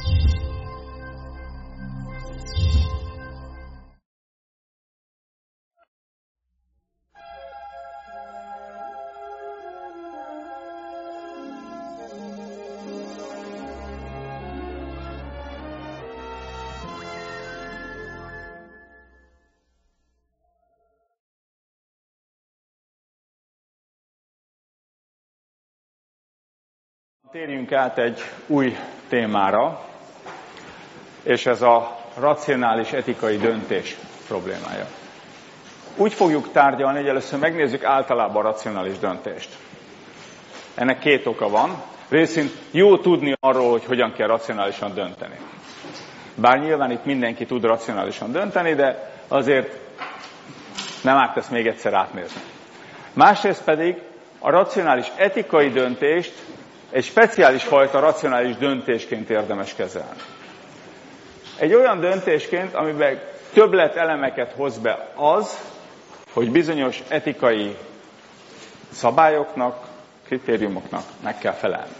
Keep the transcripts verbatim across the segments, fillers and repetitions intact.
Térjünk át egy új témára, és ez a racionális etikai döntés problémája. Úgy fogjuk tárgyalni, hogy először megnézzük általában a racionális döntést. Ennek két oka van. Részint jó tudni arról, hogy hogyan kell racionálisan dönteni. Bár nyilván itt mindenki tud racionálisan dönteni, de azért nem árt ezt még egyszer átnézni. Másrészt pedig a racionális etikai döntést egy speciális fajta racionális döntésként érdemes kezelni. Egy olyan döntésként, amiben többlet elemeket hoz be az, hogy bizonyos etikai szabályoknak, kritériumoknak meg kell felelni.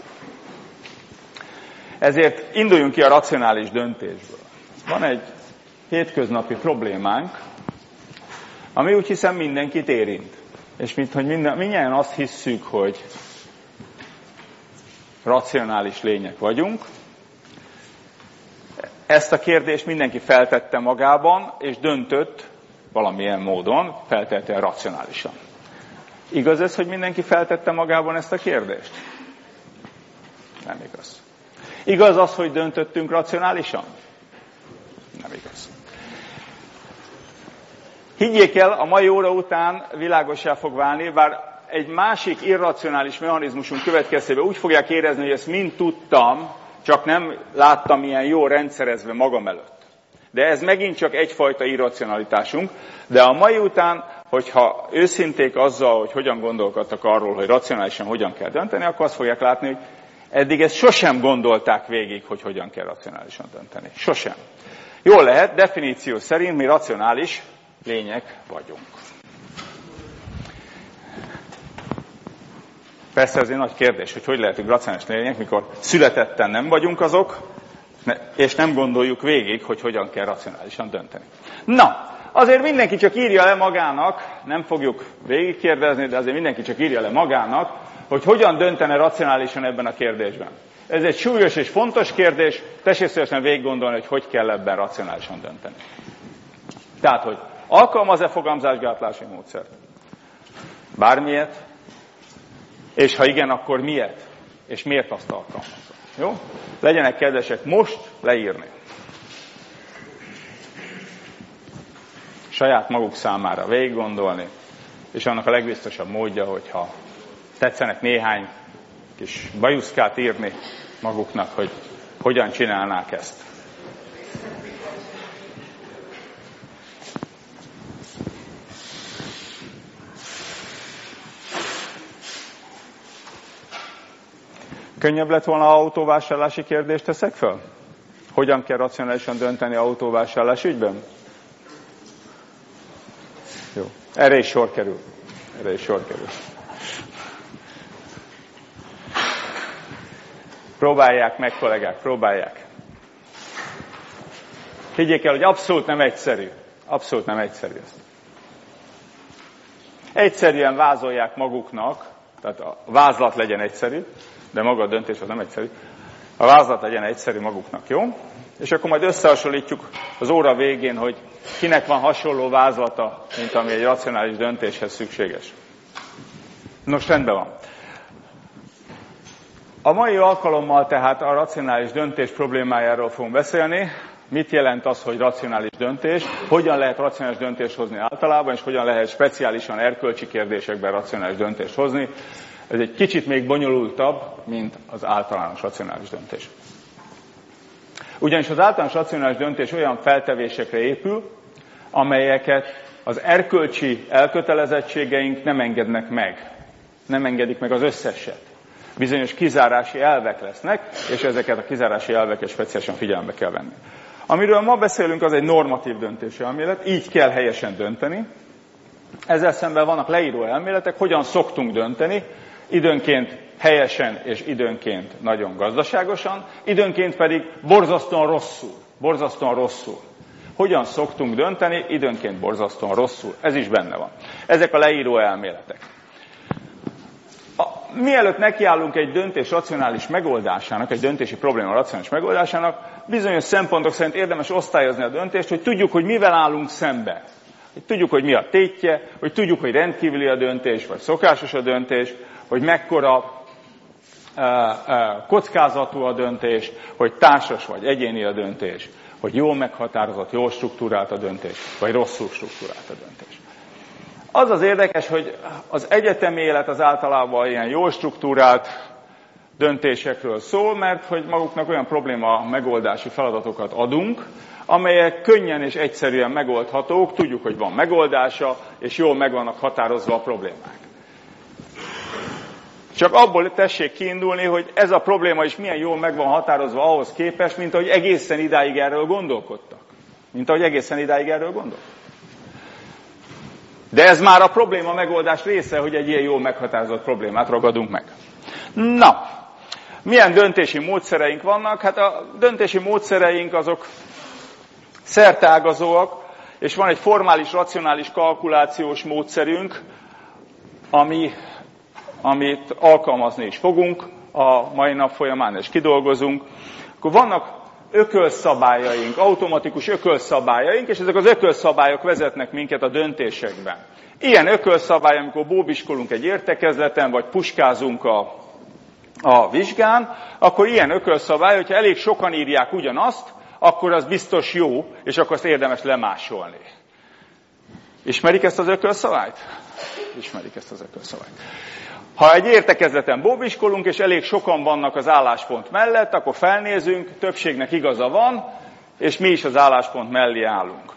Ezért induljunk ki a racionális döntésből. Van egy hétköznapi problémánk, ami úgy hiszem mindenkit érint. És mint hogy minden, mindjárt azt hisszük, hogy racionális lények vagyunk. Ezt a kérdést mindenki feltette magában, és döntött valamilyen módon, feltétlenül racionálisan. Igaz ez, hogy mindenki feltette magában ezt a kérdést? Nem igaz. Igaz az, hogy döntöttünk racionálisan? Nem igaz. Higgyék el, a mai óra után világossá fog válni, bár egy másik irracionális mechanizmusunk következtében úgy fogják érezni, hogy ezt mind tudtam, csak nem láttam ilyen jó rendszerezve magam előtt. De ez megint csak egyfajta irracionalitásunk, de a mai után, hogyha őszinték azzal, hogy hogyan gondolkodtak arról, hogy racionálisan hogyan kell dönteni, akkor azt fogják látni, hogy eddig ezt sosem gondolták végig, hogy hogyan kell racionálisan dönteni. Sosem. Jól lehet, definíció szerint mi racionális lények vagyunk. Persze ez egy nagy kérdés, hogy hogy lehetünk racionális lények, mikor születetten nem vagyunk azok, és nem gondoljuk végig, hogy hogyan kell racionálisan dönteni. Na, azért mindenki csak írja le magának, nem fogjuk végigkérdezni, de azért mindenki csak írja le magának, hogy hogyan döntene racionálisan ebben a kérdésben. Ez egy súlyos és fontos kérdés, tessék szívesen végig gondolni, hogy hogy kell ebben racionálisan dönteni. Tehát, hogy alkalmaz-e fogamzásgátlási módszert? Bármilyet? És ha igen, akkor miért? És miért azt alkalmazza? Jó? Legyenek kedvesek most leírni. Saját maguk számára végig gondolni, és annak a legbiztosabb módja, hogyha tetszenek néhány kis bajuszkát írni maguknak, hogy hogyan csinálnák ezt. Könnyebb lett volna, ha autóvásárlási kérdést teszek fel? Hogyan kell racionálisan dönteni autóvásárlás ügyben? Jó. Erre is sor kerül. Erre is sor kerül. Próbálják meg, kollégák, próbálják. Higgyék el, hogy abszolút nem egyszerű. Abszolút nem egyszerű ezt. Egyszerűen vázolják maguknak, tehát a vázlat legyen egyszerű, de maga a döntés az nem egyszerű. A vázlat legyen egyszerű maguknak, jó? És akkor majd összehasonlítjuk az óra végén, hogy kinek van hasonló vázlata, mint ami egy racionális döntéshez szükséges. Nos, rendben van. A mai alkalommal tehát a racionális döntés problémájáról fogunk beszélni. Mit jelent az, hogy racionális döntés? Hogyan lehet racionális döntést hozni általában, és hogyan lehet speciálisan erkölcsi kérdésekben racionális döntést hozni? Ez egy kicsit még bonyolultabb, mint az általános racionális döntés. Ugyanis az általános racionális döntés olyan feltevésekre épül, amelyeket az erkölcsi elkötelezettségeink nem engednek meg. Nem engedik meg az összeset. Bizonyos kizárási elvek lesznek, és ezeket a kizárási elveket speciálisan figyelembe kell venni. Amiről ma beszélünk, az egy normatív döntési elmélet, így kell helyesen dönteni. Ezzel szemben vannak leíró elméletek, hogyan szoktunk dönteni, Időnként helyesen és időnként nagyon gazdaságosan, időnként pedig borzasztóan rosszul. Borzasztóan rosszul. Hogyan szoktunk dönteni? Időnként borzasztóan rosszul. Ez is benne van. Ezek a leíró elméletek. A, mielőtt nekiállunk egy döntés racionális megoldásának, egy döntési probléma racionális megoldásának, bizonyos szempontok szerint érdemes osztályozni a döntést, hogy tudjuk, hogy mivel állunk szembe. Hogy tudjuk, hogy mi a tétje, hogy tudjuk, hogy rendkívüli a döntés, vagy szokásos a döntés, hogy mekkora kockázatú a döntés, hogy társas vagy egyéni a döntés, hogy jól meghatározott, jól struktúrált a döntés, vagy rosszul struktúrált a döntés. Az az érdekes, hogy az egyetemi élet az általában ilyen jól struktúrált döntésekről szól, mert hogy maguknak olyan probléma megoldási feladatokat adunk, amelyek könnyen és egyszerűen megoldhatók, tudjuk, hogy van megoldása, és jól meg vannak határozva a problémák. Csak abból tessék kiindulni, hogy ez a probléma is milyen jól meg van határozva ahhoz képest, mint ahogy egészen idáig erről gondolkodtak. Mint ahogy egészen idáig erről gondolkodtak. De ez már a probléma megoldás része, hogy egy ilyen jól meghatározott problémát ragadunk meg. Na, milyen döntési módszereink vannak? Hát a döntési módszereink azok szerteágazóak, és van egy formális, racionális kalkulációs módszerünk, ami, amit alkalmazni is fogunk a mai nap folyamán, és kidolgozunk. Akkor vannak ökölszabályaink, automatikus ökölszabályaink, és ezek az ökölszabályok vezetnek minket a döntésekben. Ilyen ökölszabály, amikor bóbiskolunk egy értekezleten, vagy puskázunk a, a vizsgán, akkor ilyen ökölszabály, hogyha elég sokan írják ugyanazt, akkor az biztos jó, és akkor azt érdemes lemásolni. Ismerik ezt az ökölszabályt? Ismerik ezt az ökölszabályt. Ha egy értekezleten bóbiskolunk, és elég sokan vannak az álláspont mellett, akkor felnézünk, többségnek igaza van, és mi is az álláspont mellé állunk.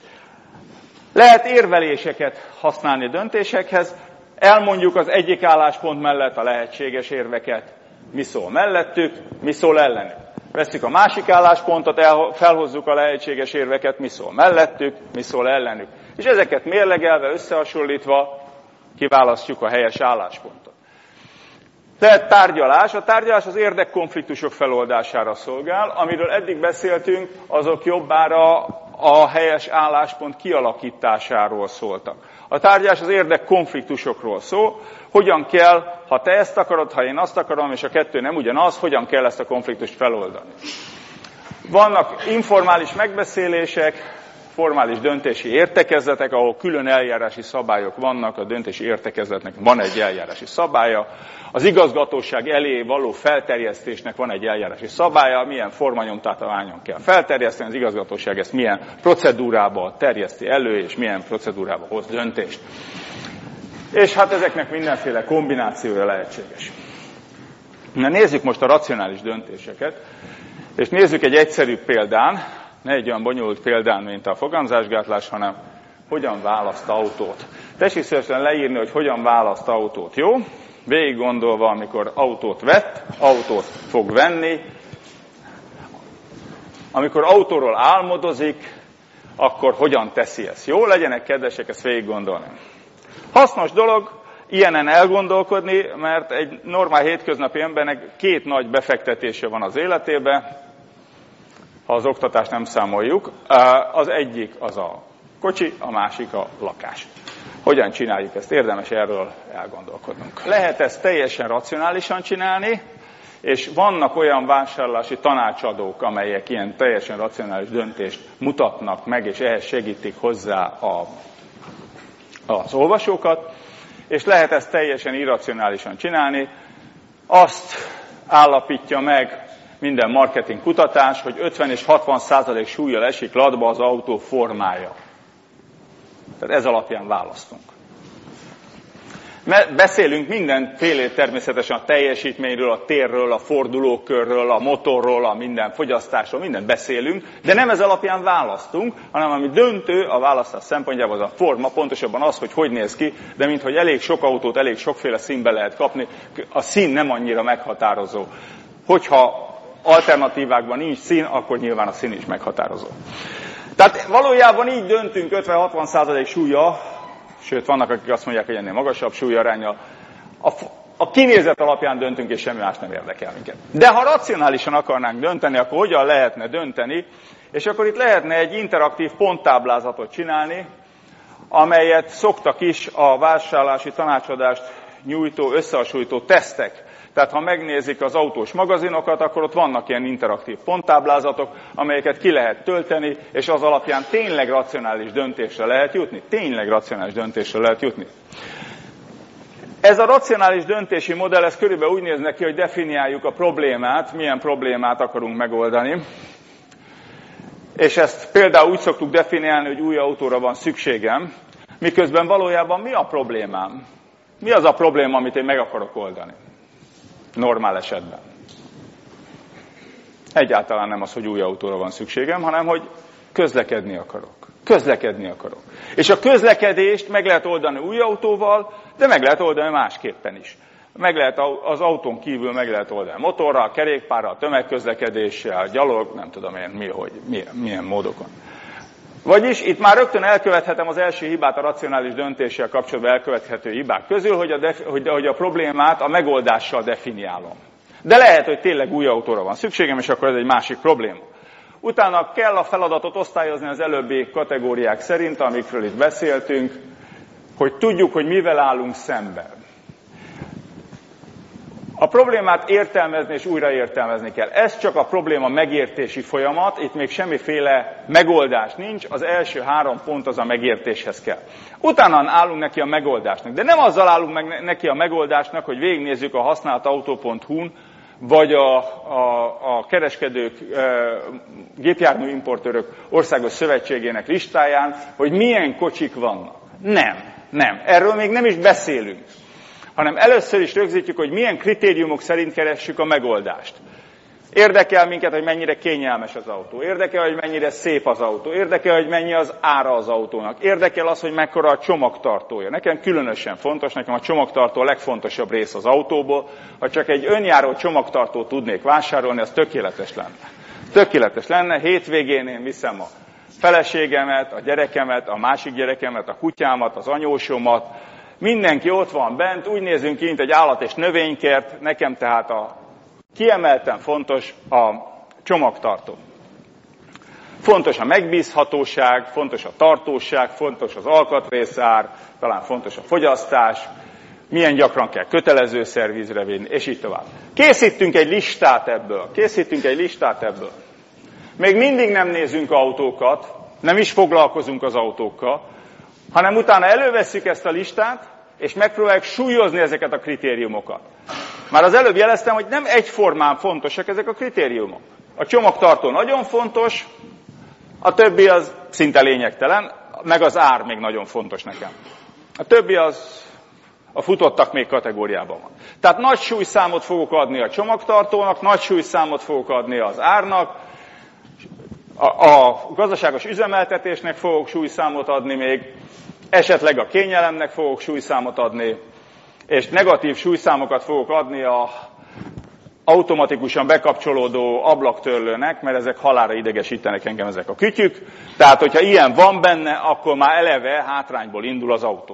Lehet érveléseket használni döntésekhez, elmondjuk az egyik álláspont mellett a lehetséges érveket, mi szól mellettük, mi szól ellenük. Vesszük a másik álláspontot, felhozzuk a lehetséges érveket, mi szól mellettük, mi szól ellenük. És ezeket mérlegelve, összehasonlítva kiválasztjuk a helyes álláspontot. Tehát tárgyalás. A tárgyalás az érdekkonfliktusok feloldására szolgál. Amiről eddig beszéltünk, azok jobbára a helyes álláspont kialakításáról szóltak. A tárgyalás az érdekkonfliktusokról szól, hogyan kell, ha te ezt akarod, ha én azt akarom, és a kettő nem ugyanaz, hogyan kell ezt a konfliktust feloldani. Vannak informális megbeszélések, formális döntési értekezletek, ahol külön eljárási szabályok vannak, a döntési értekezletnek van egy eljárási szabálya, az igazgatóság elé való felterjesztésnek van egy eljárási szabálya, milyen formanyomtatványon kell felterjeszteni, az igazgatóság ezt milyen procedúrába terjeszti elő, és milyen procedúrába hoz döntést. És hát ezeknek mindenféle kombinációja lehetséges. Na nézzük most a racionális döntéseket, és nézzük egy egyszerű példán, ne egy olyan bonyolult példán, mint a fogamzásgátlás, hanem hogyan választ autót. Tessék szívesen leírni, hogy hogyan választ autót, jó? Végig gondolva, amikor autót vett, autót fog venni, amikor autóról álmodozik, akkor hogyan teszi ezt. Jó? Legyenek kedvesek ezt végig gondolni. Hasznos dolog ilyenen elgondolkodni, mert egy normál hétköznapi embernek két nagy befektetése van az életében, ha az oktatást nem számoljuk. Az egyik az a kocsi, a másik a lakás. Hogyan csináljuk ezt? Érdemes erről elgondolkodnunk. Lehet ezt teljesen racionálisan csinálni, és vannak olyan vásárlási tanácsadók, amelyek ilyen teljesen racionális döntést mutatnak meg, és ehhez segítik hozzá a, az olvasókat, és lehet ezt teljesen irracionálisan csinálni. Azt állapítja meg minden marketing kutatás, hogy ötven és hatvan százalék súllyal esik latba az autó formája. Tehát ez alapján választunk. Beszélünk mindenfélét természetesen a teljesítményről, a térről, a fordulókörről, a motorról, a minden fogyasztásról, mindent beszélünk, de nem ez alapján választunk, hanem ami döntő a választás szempontjából az a forma, pontosabban az, hogy hogy néz ki, de minthogy elég sok autót, elég sokféle színbe lehet kapni, a szín nem annyira meghatározó. Hogyha alternatívákban nincs szín, akkor nyilván a szín is meghatározó. Tehát valójában így döntünk ötven-hatvan százalék súlya, sőt vannak, akik azt mondják, hogy ennél magasabb súlyaránya. A kinézet alapján döntünk, és semmi más nem érdekel minket. De ha racionálisan akarnánk dönteni, akkor hogyan lehetne dönteni? És akkor itt lehetne egy interaktív ponttáblázatot csinálni, amelyet szoktak is a vásárlási tanácsadást nyújtó, összehasonlító tesztek. Tehát ha megnézik az autós magazinokat, akkor ott vannak ilyen interaktív ponttáblázatok, amelyeket ki lehet tölteni, és az alapján tényleg racionális döntésre lehet jutni. Tényleg racionális döntésre lehet jutni. Ez a racionális döntési modell, ez körülbelül úgy néz neki, hogy definiáljuk a problémát, milyen problémát akarunk megoldani. És ezt például úgy szoktuk definiálni, hogy új autóra van szükségem, miközben valójában mi a problémám? Mi az a probléma, amit én meg akarok oldani? Normál esetben. Egyáltalán nem az, hogy új autóra van szükségem, hanem hogy közlekedni akarok. Közlekedni akarok. És a közlekedést meg lehet oldani új autóval, de meg lehet oldani másképpen is. Meg lehet az autón kívül meg lehet oldani motorral, kerékpárral, tömegközlekedéssel, gyalog, nem tudom én mi, hogy, milyen, milyen módokon. Vagyis itt már rögtön elkövethetem az első hibát a racionális döntéssel kapcsolatban elkövethető hibák közül, hogy a, defi, hogy, hogy a problémát a megoldással definiálom. De lehet, hogy tényleg új autóra van szükségem, és akkor ez egy másik probléma. Utána kell a feladatot osztályozni az előbbi kategóriák szerint, amikről itt beszéltünk, hogy tudjuk, hogy mivel állunk szemben. A problémát értelmezni és újraértelmezni kell. Ez csak a probléma megértési folyamat, itt még semmiféle megoldás nincs, az első három pont az a megértéshez kell. Utána állunk neki a megoldásnak, de nem azzal állunk meg neki a megoldásnak, hogy végignézzük a használt autó pont hu-n, vagy a, a, a kereskedők, e, gépjárműimportőrök országos szövetségének listáján, hogy milyen kocsik vannak. Nem, nem. Erről még nem is beszélünk. Hanem először is rögzítjük, hogy milyen kritériumok szerint keressük a megoldást. Érdekel minket, hogy mennyire kényelmes az autó. Érdekel, hogy mennyire szép az autó. Érdekel, hogy mennyi az ára az autónak. Érdekel az, hogy mekkora a csomagtartója. Nekem különösen fontos, nekem a csomagtartó a legfontosabb rész az autóból. Ha csak egy önjáró csomagtartót tudnék vásárolni, az tökéletes lenne. Tökéletes lenne, hétvégén én viszem a feleségemet, a gyerekemet, a másik gyerekemet, a kutyámat, az anyósomat. Mindenki ott van bent, úgy nézünk ki, mint egy állat- és növénykert, nekem tehát a kiemelten fontos a csomagtartó. Fontos a megbízhatóság, fontos a tartóság, fontos az alkatrészár, talán fontos a fogyasztás, milyen gyakran kell kötelező szervizre vinni, és így tovább. Készítünk egy listát ebből, készítünk egy listát ebből. Még mindig nem nézünk autókat, nem is foglalkozunk az autókkal, hanem utána elővesszük ezt a listát, és megpróbáljuk súlyozni ezeket a kritériumokat. Már az előbb jeleztem, hogy nem egyformán fontosak ezek a kritériumok. A csomagtartó nagyon fontos, a többi az szinte lényegtelen, meg az ár még nagyon fontos nekem. A többi az a futottak még kategóriában van. Tehát nagy súlyszámot fogok adni a csomagtartónak, nagy súlyszámot fogok adni az árnak, a, a gazdaságos üzemeltetésnek fogok súlyszámot adni még, esetleg a kényelemnek fogok súlyszámot adni, és negatív súlyszámokat fogok adni a automatikusan bekapcsolódó ablaktörlőnek, mert ezek halálra idegesítenek engem ezek a kütyük. Tehát, hogyha ilyen van benne, akkor már eleve hátrányból indul az autó.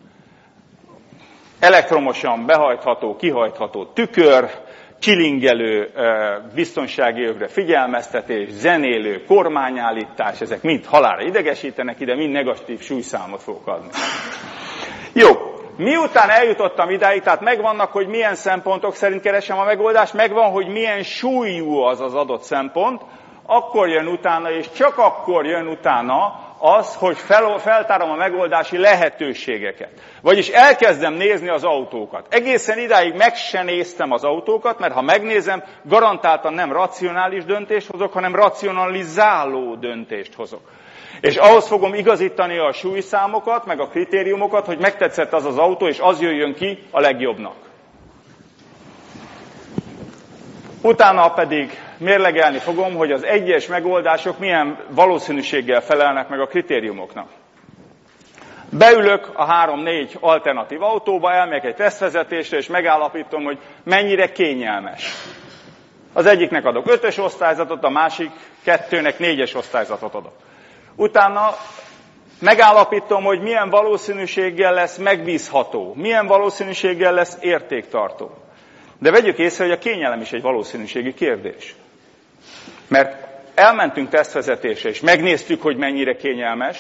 Elektromosan behajtható, kihajtható tükör, csilingelő biztonsági övre figyelmeztetés, zenélő kormányállítás, ezek mind halálra idegesítenek, ide mind negatív súlyszámot fogok adni. Jó, miután eljutottam idáig, tehát megvannak, hogy milyen szempontok szerint keresem a megoldást, megvan, hogy milyen súlyú az az adott szempont, akkor jön utána, és csak akkor jön utána az, hogy fel, feltárom a megoldási lehetőségeket. Vagyis elkezdem nézni az autókat. Egészen idáig meg se néztem az autókat, mert ha megnézem, garantáltan nem racionális döntést hozok, hanem racionalizáló döntést hozok. És ahhoz fogom igazítani a súlyszámokat, meg a kritériumokat, hogy megtetszett az az autó, és az jöjjön ki a legjobbnak. Utána pedig mérlegelni fogom, hogy az egyes megoldások milyen valószínűséggel felelnek meg a kritériumoknak. Beülök a három-négy alternatív autóba, elmegyek egy tesztvezetésre, és megállapítom, hogy mennyire kényelmes. Az egyiknek adok ötös osztályzatot, a másik kettőnek négyes osztályzatot adok. Utána Megállapítom, hogy milyen valószínűséggel lesz megbízható, milyen valószínűséggel lesz értéktartó. De vegyük észre, hogy a kényelem is egy valószínűségi kérdés. Mert elmentünk tesztvezetésre, és megnéztük, hogy mennyire kényelmes,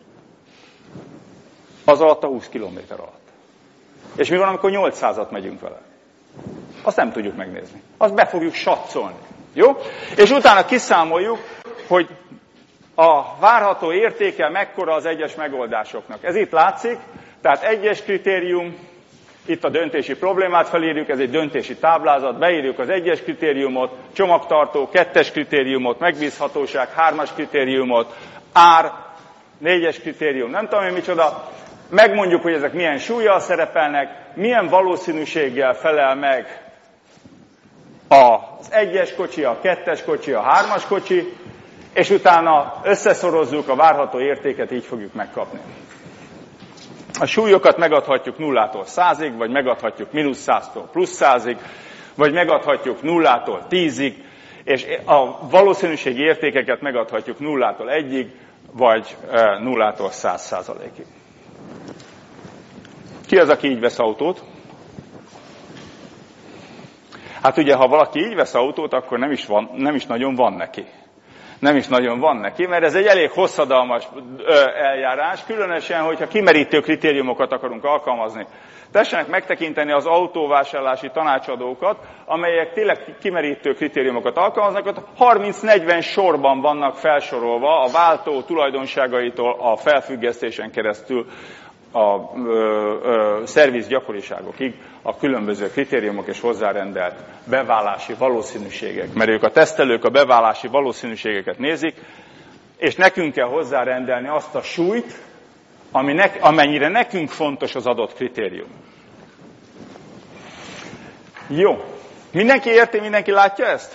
az alatt a húsz kilométer alatt. És mi van, amikor nyolcszázat megyünk vele? Azt nem tudjuk megnézni. Azt be fogjuk satszolni. Jó? És utána kiszámoljuk, hogy a várható értéke mekkora az egyes megoldásoknak. Ez itt látszik, tehát egyes kritérium, itt a döntési problémát felírjuk, ez egy döntési táblázat, beírjuk az egyes kritériumot, csomagtartó, kettes kritériumot, megbízhatóság, hármas kritériumot, ár, négyes kritérium, nem tudom én micsoda, megmondjuk, hogy ezek milyen súllyal szerepelnek, milyen valószínűséggel felel meg az egyes kocsi, a kettes kocsi, a hármas kocsi, és utána összeszorozzuk a várható értéket, így fogjuk megkapni. A súlyokat megadhatjuk nullától százig, vagy megadhatjuk mínusz száztól plusz százig, vagy megadhatjuk nullától tízig, és a valószínűségi értékeket megadhatjuk nullától egyig, vagy nullától száz százalékig. Ki az, aki így vesz autót? Hát ugye, ha valaki így vesz autót, akkor nem is, van, nem is nagyon van neki. Nem is nagyon van neki, mert ez egy elég hosszadalmas eljárás, különösen, hogyha kimerítő kritériumokat akarunk alkalmazni. Tessenek megtekinteni az autóvásárlási tanácsadókat, amelyek tényleg kimerítő kritériumokat alkalmaznak, harminc-negyven sorban vannak felsorolva a váltó tulajdonságaitól a felfüggesztésen keresztül a ö, ö, szerviz gyakoriságokig a különböző kritériumok és hozzárendelt beválási valószínűségek. Mert ők a tesztelők a beválási valószínűségeket nézik, és nekünk kell hozzárendelni azt a súlyt, ami ne, amennyire nekünk fontos az adott kritérium. Jó. Mindenki érti, mindenki látja ezt?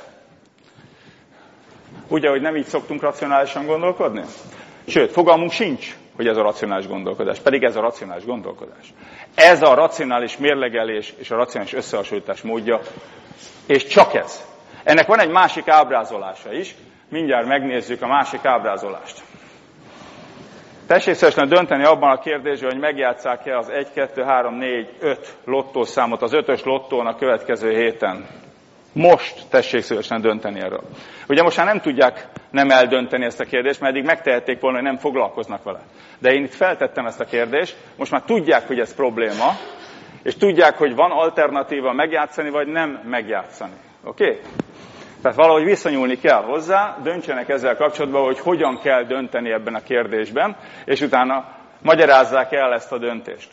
Ugye, hogy nem így szoktunk racionálisan gondolkodni? Sőt, fogalmunk sincs, hogy ez a racionális gondolkodás, pedig ez a racionális gondolkodás. Ez a racionális mérlegelés és a racionális összehasonlítás módja, és csak ez. Ennek van egy másik ábrázolása is, mindjárt megnézzük a másik ábrázolást. Tessék szívesen dönteni abban a kérdésben, hogy megjátsszák-e az egy, kettő, három, négy, öt lottószámot az ötös lottón a következő héten. Most tessék szívesen dönteni erről. Ugye most már nem tudják nem eldönteni ezt a kérdést, mert eddig megtehették volna, hogy nem foglalkoznak vele. De én itt feltettem ezt a kérdést, most már tudják, hogy ez probléma, és tudják, hogy van alternatíva megjátszani, vagy nem megjátszani. Oké? Okay? Tehát valahogy visszanyúlni kell hozzá, döntsenek ezzel kapcsolatban, hogy hogyan kell dönteni ebben a kérdésben, és utána magyarázzák el ezt a döntést.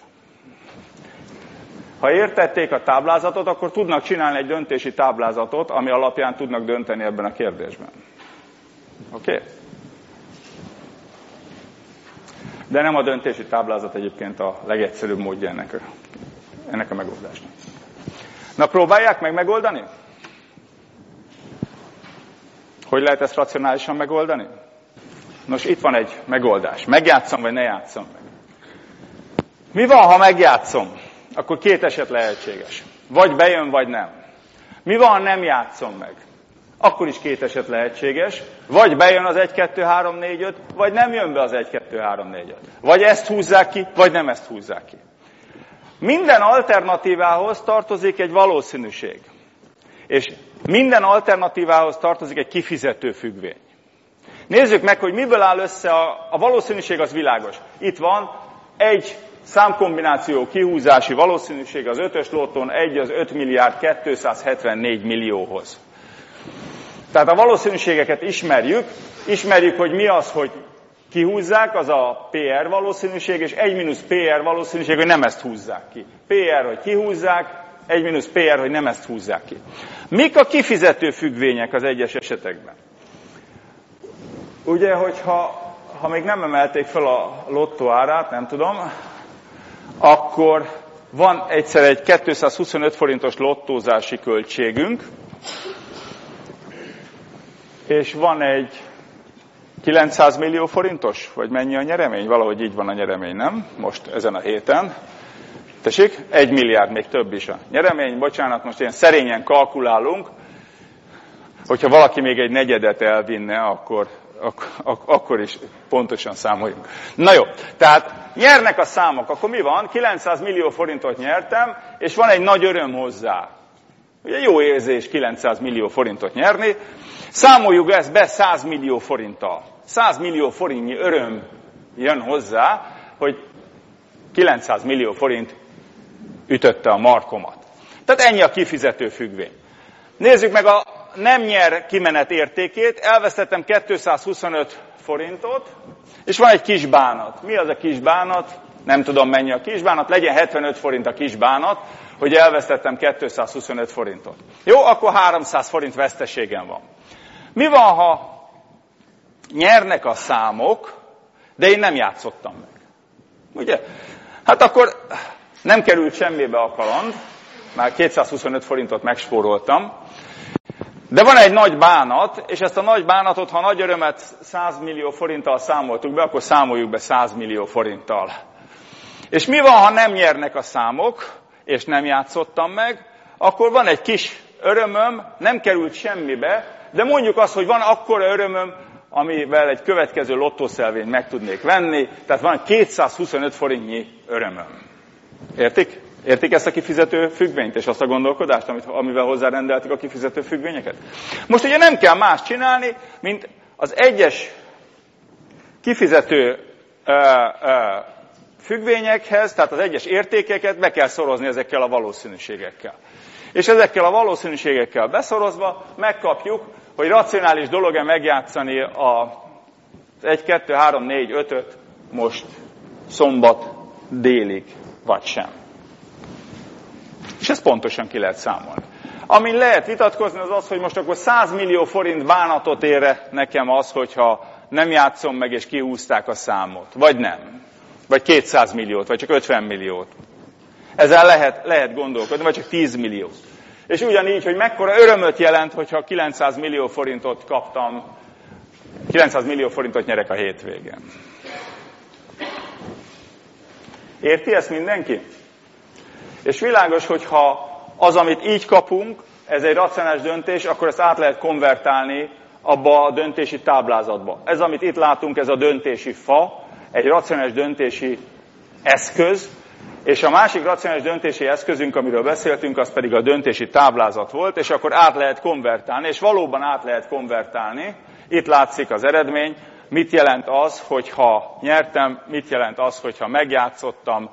Ha értették a táblázatot, akkor tudnak csinálni egy döntési táblázatot, ami alapján tudnak dönteni ebben a kérdésben. Oké? Okay? De nem a döntési táblázat egyébként a legegyszerűbb módja ennek a, ennek a megoldásnak. Na, próbálják meg megoldani? Hogy lehet ezt racionálisan megoldani? Nos, itt van egy megoldás. Megjátszom, vagy ne játszom meg. Mi van, ha megjátszom? Akkor két eset lehetséges. Vagy bejön, vagy nem. Mi van, ha nem játszom meg? Akkor is két eset lehetséges. Vagy bejön az egy, kettő, három, négy, öt, vagy nem jön be az egy, kettő, három, négy, öt. Vagy ezt húzzák ki, vagy nem ezt húzzák ki. Minden alternatívához tartozik egy valószínűség. És minden alternatívához tartozik egy kifizető függvény. Nézzük meg, hogy miből áll össze a, a valószínűség, az világos. Itt van egy számkombináció kihúzási valószínűség az ötös lottón, egy az öt milliárd kétszázhetvennégy millióhoz. Tehát a valószínűségeket ismerjük, ismerjük, hogy mi az, hogy kihúzzák, az a pé er valószínűség, és egy mínusz pé er valószínűség, hogy nem ezt húzzák ki. pé er, hogy kihúzzák, egy mínusz pé er, hogy nem ezt húzzák ki. Mik a kifizető függvények az egyes esetekben? Ugye, hogyha ha még nem emelték fel a lottó árát, nem tudom, akkor van egyszer egy kétszázhuszonöt forintos lottózási költségünk, és van egy kilencszáz millió forintos, vagy mennyi a nyeremény? Valahogy így van a nyeremény, nem? Most ezen a héten. Tessék? Egy milliárd, még több is a nyeremény. Bocsánat, most ilyen szerényen kalkulálunk. Hogyha valaki még egy negyedet elvinne, akkor ak- ak- akkor is pontosan számoljunk. Na jó, tehát nyernek a számok, akkor mi van? kilencszáz millió forintot nyertem, és van egy nagy öröm hozzá. Ugye jó érzés kilencszáz millió forintot nyerni. Számoljuk ezt be száz millió forinttal. száz millió forintnyi öröm jön hozzá, hogy kilencszáz millió forint ütötte a markomat. Tehát ennyi a kifizető függvény. Nézzük meg a nem nyer kimenet értékét. Elvesztettem kétszázhuszonöt forintot, és van egy kis bánat. Mi az a kis bánat? Nem tudom, mennyi a kis bánat. Legyen hetvenöt forint a kis bánat, hogy elvesztettem kétszázhuszonöt forintot. Jó, akkor háromszáz forint veszteségem van. Mi van, ha nyernek a számok, de én nem játszottam meg? Ugye? Hát akkor nem került semmibe a kaland, már kétszázhuszonöt forintot megspóroltam, de van egy nagy bánat, és ezt a nagy bánatot, ha nagy örömet száz millió forinttal számoltuk be, akkor számoljuk be száz millió forinttal. És mi van, ha nem nyernek a számok, és nem játszottam meg, akkor van egy kis örömöm, nem került semmibe, de mondjuk azt, hogy van akkora örömöm, amivel egy következő lottószelvényt meg tudnék venni, tehát van kétszázhuszonöt forintnyi örömöm. Értik? Értik ezt a kifizető függvényt, és azt a gondolkodást, amit, amivel hozzárendeltük a kifizető függvényeket? Most ugye nem kell más csinálni, mint az egyes kifizető ö, ö, függvényekhez, tehát az egyes értékeket be kell szorozni ezekkel a valószínűségekkel. És ezekkel a valószínűségekkel beszorozva megkapjuk, hogy racionális dolog-e megjátszani az egy, kettő, három, négy, ötöt most szombat délig, vagy sem. És ezt pontosan ki lehet számolni. Amin lehet vitatkozni, az az, hogy most akkor száz millió forint bánatot ér nekem az, hogyha nem játszom meg, és kihúzták a számot. Vagy nem. Vagy kétszáz milliót, vagy csak ötven milliót. Ezzel lehet, lehet gondolkodni, vagy csak tíz milliót. És ugyanígy, hogy mekkora örömöt jelent, hogyha kilencszáz millió forintot kaptam, kilencszáz millió forintot nyerek a hétvégén. Érti ezt mindenki? És világos, hogyha az, amit így kapunk, ez egy racionális döntés, akkor ezt át lehet konvertálni abba a döntési táblázatba. Ez, amit itt látunk, ez a döntési fa, egy racionális döntési eszköz, és a másik racionális döntési eszközünk, amiről beszéltünk, az pedig a döntési táblázat volt, és akkor át lehet konvertálni, és valóban át lehet konvertálni. Itt látszik az eredmény. Mit jelent az, hogyha nyertem, mit jelent az, hogyha megjátszottam,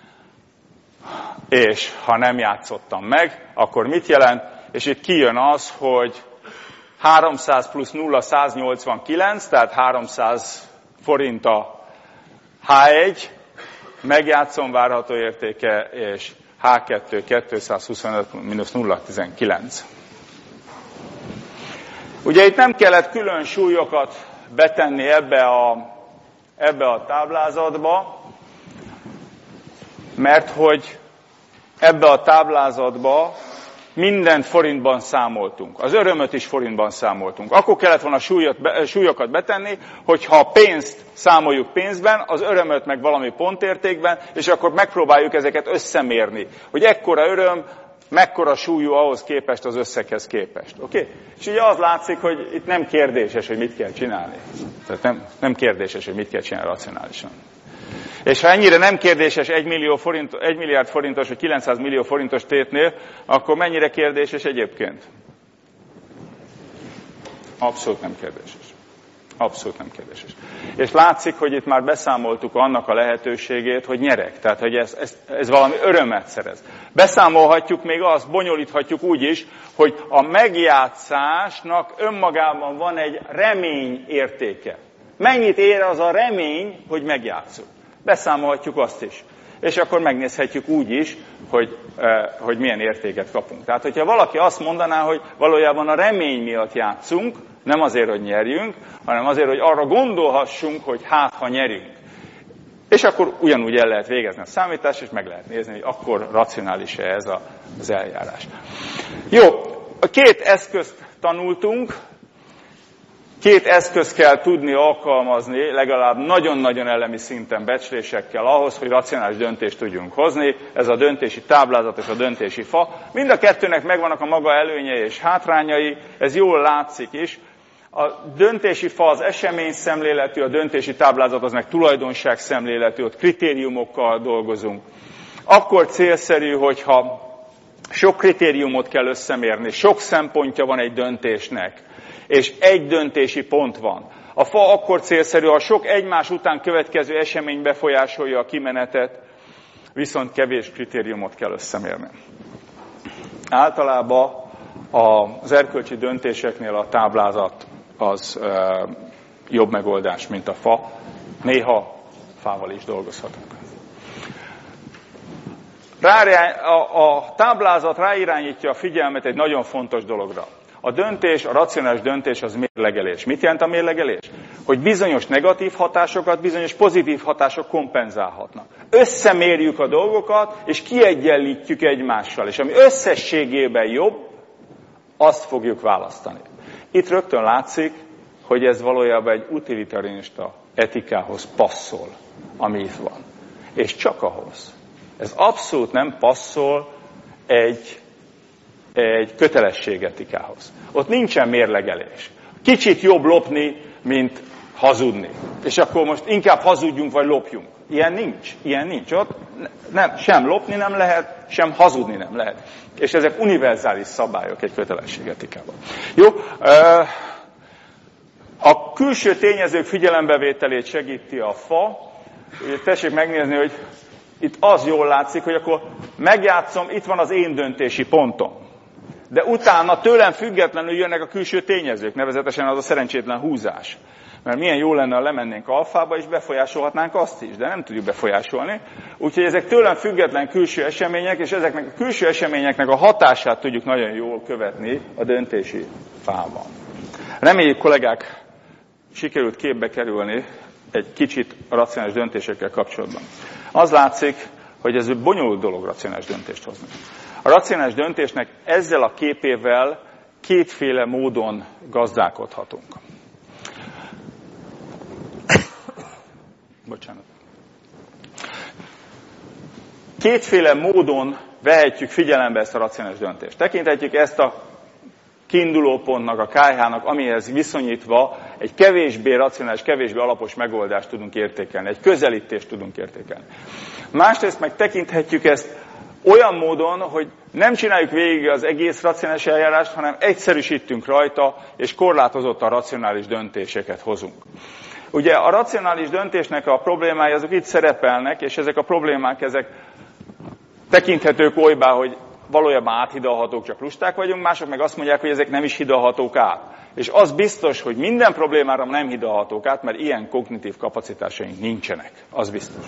és ha nem játszottam meg, akkor mit jelent? És itt kijön az, hogy háromszáz plusz nulla száznyolcvankilenc, tehát háromszáz forint a há egy, megjátszom várható értéke, és há kettő kétszázhuszonöt mínusz nulla tizenkilenc. Ugye itt nem kellett külön súlyokat betenni ebbe a, ebbe a táblázatba, mert hogy ebbe a táblázatba mindent forintban számoltunk. Az örömöt is forintban számoltunk. Akkor kellett volna súlyot, be, súlyokat betenni, hogyha a pénzt számoljuk pénzben, az örömöt meg valami pontértékben, és akkor megpróbáljuk ezeket összemérni. Hogy ekkora öröm, mekkora súlyú ahhoz képest az összeghez képest. Oké? Okay? És ugye az látszik, hogy itt nem kérdéses, hogy mit kell csinálni. Tehát nem, nem kérdéses, hogy mit kell csinálni racionálisan. És ha ennyire nem kérdéses egy, millió forint, egy milliárd forintos vagy kilencszáz millió forintos tétnél, akkor mennyire kérdéses egyébként? Abszolút nem kérdéses. Abszolút nem kérdéses. És látszik, hogy itt már beszámoltuk annak a lehetőségét, hogy nyerek. Tehát, hogy ez, ez, ez valami örömet szerez. Beszámolhatjuk még azt, bonyolíthatjuk úgy is, hogy a megjátszásnak önmagában van egy remény értéke. Mennyit ér az a remény, hogy megjátszunk? Beszámolhatjuk azt is. És akkor megnézhetjük úgy is, hogy, eh, hogy milyen értéket kapunk. Tehát, hogyha valaki azt mondaná, hogy valójában a remény miatt játszunk, nem azért, hogy nyerjünk, hanem azért, hogy arra gondolhassunk, hogy hát, ha nyerünk. És akkor ugyanúgy el lehet végezni a számítást, és meg lehet nézni, hogy akkor racionális-e ez a, az eljárás. Jó, a két eszközt tanultunk, két eszközt kell tudni alkalmazni, legalább nagyon-nagyon elemi szinten becslésekkel ahhoz, hogy racionális döntést tudjunk hozni. Ez a döntési táblázat és a döntési fa. Mind a kettőnek megvannak a maga előnyei és hátrányai, ez jól látszik is. A döntési fa az esemény szemléletű, a döntési táblázat az meg tulajdonság szemléletű, ott kritériumokkal dolgozunk. Akkor célszerű, hogyha sok kritériumot kell összemérni, sok szempontja van egy döntésnek, és egy döntési pont van. A fa akkor célszerű, ha sok egymás után következő esemény befolyásolja a kimenetet, viszont kevés kritériumot kell összemérni. Általában az erkölcsi döntéseknél a táblázat az e, jobb megoldás, mint a fa. Néha fával is dolgozhatunk. Rá, a, a táblázat ráirányítja a figyelmet egy nagyon fontos dologra. A döntés, a racionális döntés az mérlegelés. Mit jelent a mérlegelés? Hogy bizonyos negatív hatásokat, bizonyos pozitív hatások kompenzálhatnak. Összemérjük a dolgokat, és kiegyenlítjük egymással. És ami összességében jobb, azt fogjuk választani. Itt rögtön látszik, hogy ez valójában egy utilitarianista etikához passzol, ami itt van. És csak ahhoz. Ez abszolút nem passzol egy, egy kötelességetikához. Ott nincsen mérlegelés. Kicsit jobb lopni, mint hazudni. És akkor most inkább hazudjunk, vagy lopjunk. Ilyen nincs. Ilyen nincs. Ott nem, sem lopni nem lehet, sem hazudni nem lehet. És ezek univerzális szabályok egy kötelességetikában. Jó? A külső tényezők figyelembevételét segíti a fa. Tessék megnézni, hogy itt az jól látszik, hogy akkor megjátszom, itt van az én döntési pontom. De utána tőlem függetlenül jönnek a külső tényezők, nevezetesen az a szerencsétlen húzás. Mert milyen jó lenne, ha lemennénk alfába, és befolyásolhatnánk azt is, de nem tudjuk befolyásolni. Úgyhogy ezek tőlem független külső események, és ezeknek a külső eseményeknek a hatását tudjuk nagyon jól követni a döntési fában. Reméljük, kollégák, sikerült képbe kerülni egy kicsit a racionális döntésekkel kapcsolatban. Az látszik, hogy ez egy bonyolult dolog racionális döntést hozni. A racionális döntésnek ezzel a képével kétféle módon gazdálkodhatunk. Bocsánat. Kétféle módon vehetjük figyelembe ezt a racionális döntést. Tekinthetjük ezt a kiindulópontnak, a ká há-nak, amihez viszonyítva egy kevésbé racionális, kevésbé alapos megoldást tudunk értékelni, egy közelítést tudunk értékelni. Másrészt meg tekinthetjük ezt olyan módon, hogy nem csináljuk végig az egész racionális eljárást, hanem egyszerűsítünk rajta, és korlátozottan racionális döntéseket hozunk. Ugye a racionális döntésnek a problémái azok itt szerepelnek, és ezek a problémák ezek tekinthetők olybá, hogy valójában áthidalhatók, csak lusták vagyunk, mások meg azt mondják, hogy ezek nem is hidalhatók át. És az biztos, hogy minden problémára nem hidalhatók át, mert ilyen kognitív kapacitásaink nincsenek. Az biztos.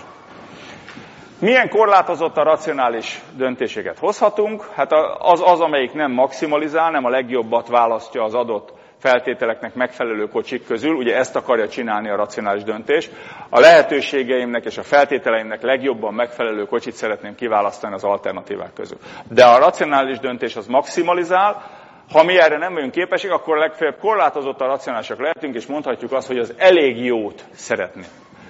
Milyen korlátozott a racionális döntéseket hozhatunk? Hát az az, amelyik nem maximalizál, nem a legjobbat választja az adott feltételeknek megfelelő kocsik közül, ugye ezt akarja csinálni a racionális döntés. A lehetőségeimnek és a feltételeimnek legjobban megfelelő kocsit szeretném kiválasztani az alternatívák közül. De a racionális döntés az maximalizál, ha mi erre nem vagyunk képesek, akkor legfeljebb korlátozottan racionálisak lehetünk, és mondhatjuk azt, hogy az elég jót szeretnénk.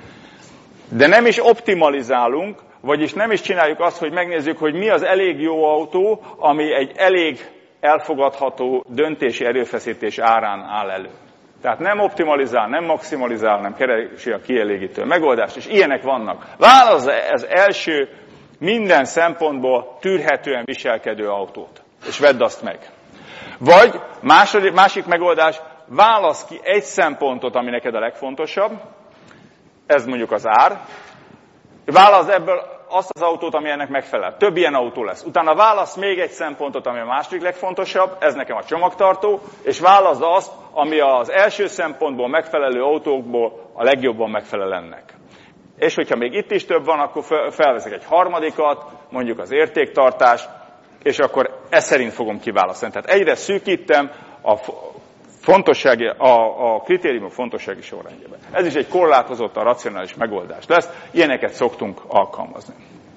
De nem is optimalizálunk, vagyis nem is csináljuk azt, hogy megnézzük, hogy mi az elég jó autó, ami egy elég elfogadható döntési erőfeszítés árán áll elő. Tehát nem optimalizál, nem maximalizál, nem keresi a kielégítő megoldást, és ilyenek vannak. Válasz az első minden szempontból tűrhetően viselkedő autót, és vedd azt meg. Vagy második, másik megoldás, válasz ki egy szempontot, ami neked a legfontosabb, ez mondjuk az ár, válasz ebből azt az autót, ami ennek megfelel. Több ilyen autó lesz. Utána válasz még egy szempontot, ami a második legfontosabb, ez nekem a csomagtartó, és válaszd azt, ami az első szempontból megfelelő autókból a legjobban megfelel ennek. És hogyha még itt is több van, akkor felveszek egy harmadikat, mondjuk az értéktartás, és akkor ez szerint fogom kiválasztani. Tehát egyre szűkítem a fontossági, a, a kritériumok fontossági sorrendjében. Ez is egy korlátozottan racionális megoldás lesz, ilyeneket szoktunk alkalmazni.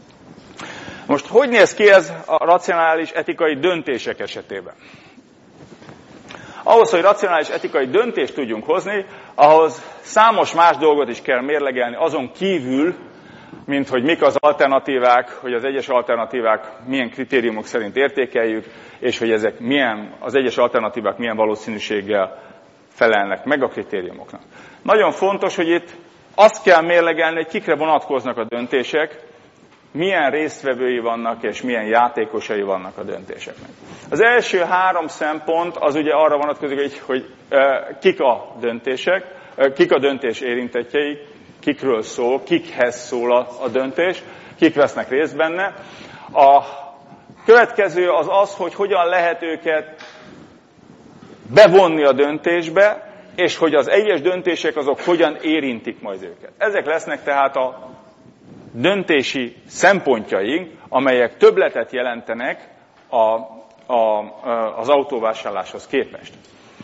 Most hogy néz ki ez a racionális etikai döntések esetében? Ahhoz, hogy racionális etikai döntést tudjunk hozni, ahhoz számos más dolgot is kell mérlegelni azon kívül, mint hogy mik az alternatívák, hogy az egyes alternatívák milyen kritériumok szerint értékeljük, és hogy ezek milyen, az egyes alternatívák milyen valószínűséggel felelnek meg a kritériumoknak. Nagyon fontos, hogy itt azt kell mérlegelni, hogy kikre vonatkoznak a döntések, milyen résztvevői vannak, és milyen játékosai vannak a döntéseknek. Az első három szempont az ugye arra vonatkozik, hogy, hogy kik a döntések, kik a döntés érintettjei, kikről szól, kikhez szól a, a döntés, kik vesznek részt benne. A következő az az, hogy hogyan lehet őket bevonni a döntésbe, és hogy az egyes döntések azok hogyan érintik majd őket. Ezek lesznek tehát a döntési szempontjaink, amelyek többletet jelentenek a, a, az autóvásárláshoz képest.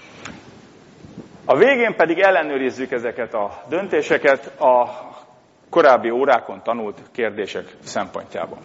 A végén pedig ellenőrizzük ezeket a döntéseket a korábbi órákon tanult kérdések szempontjából.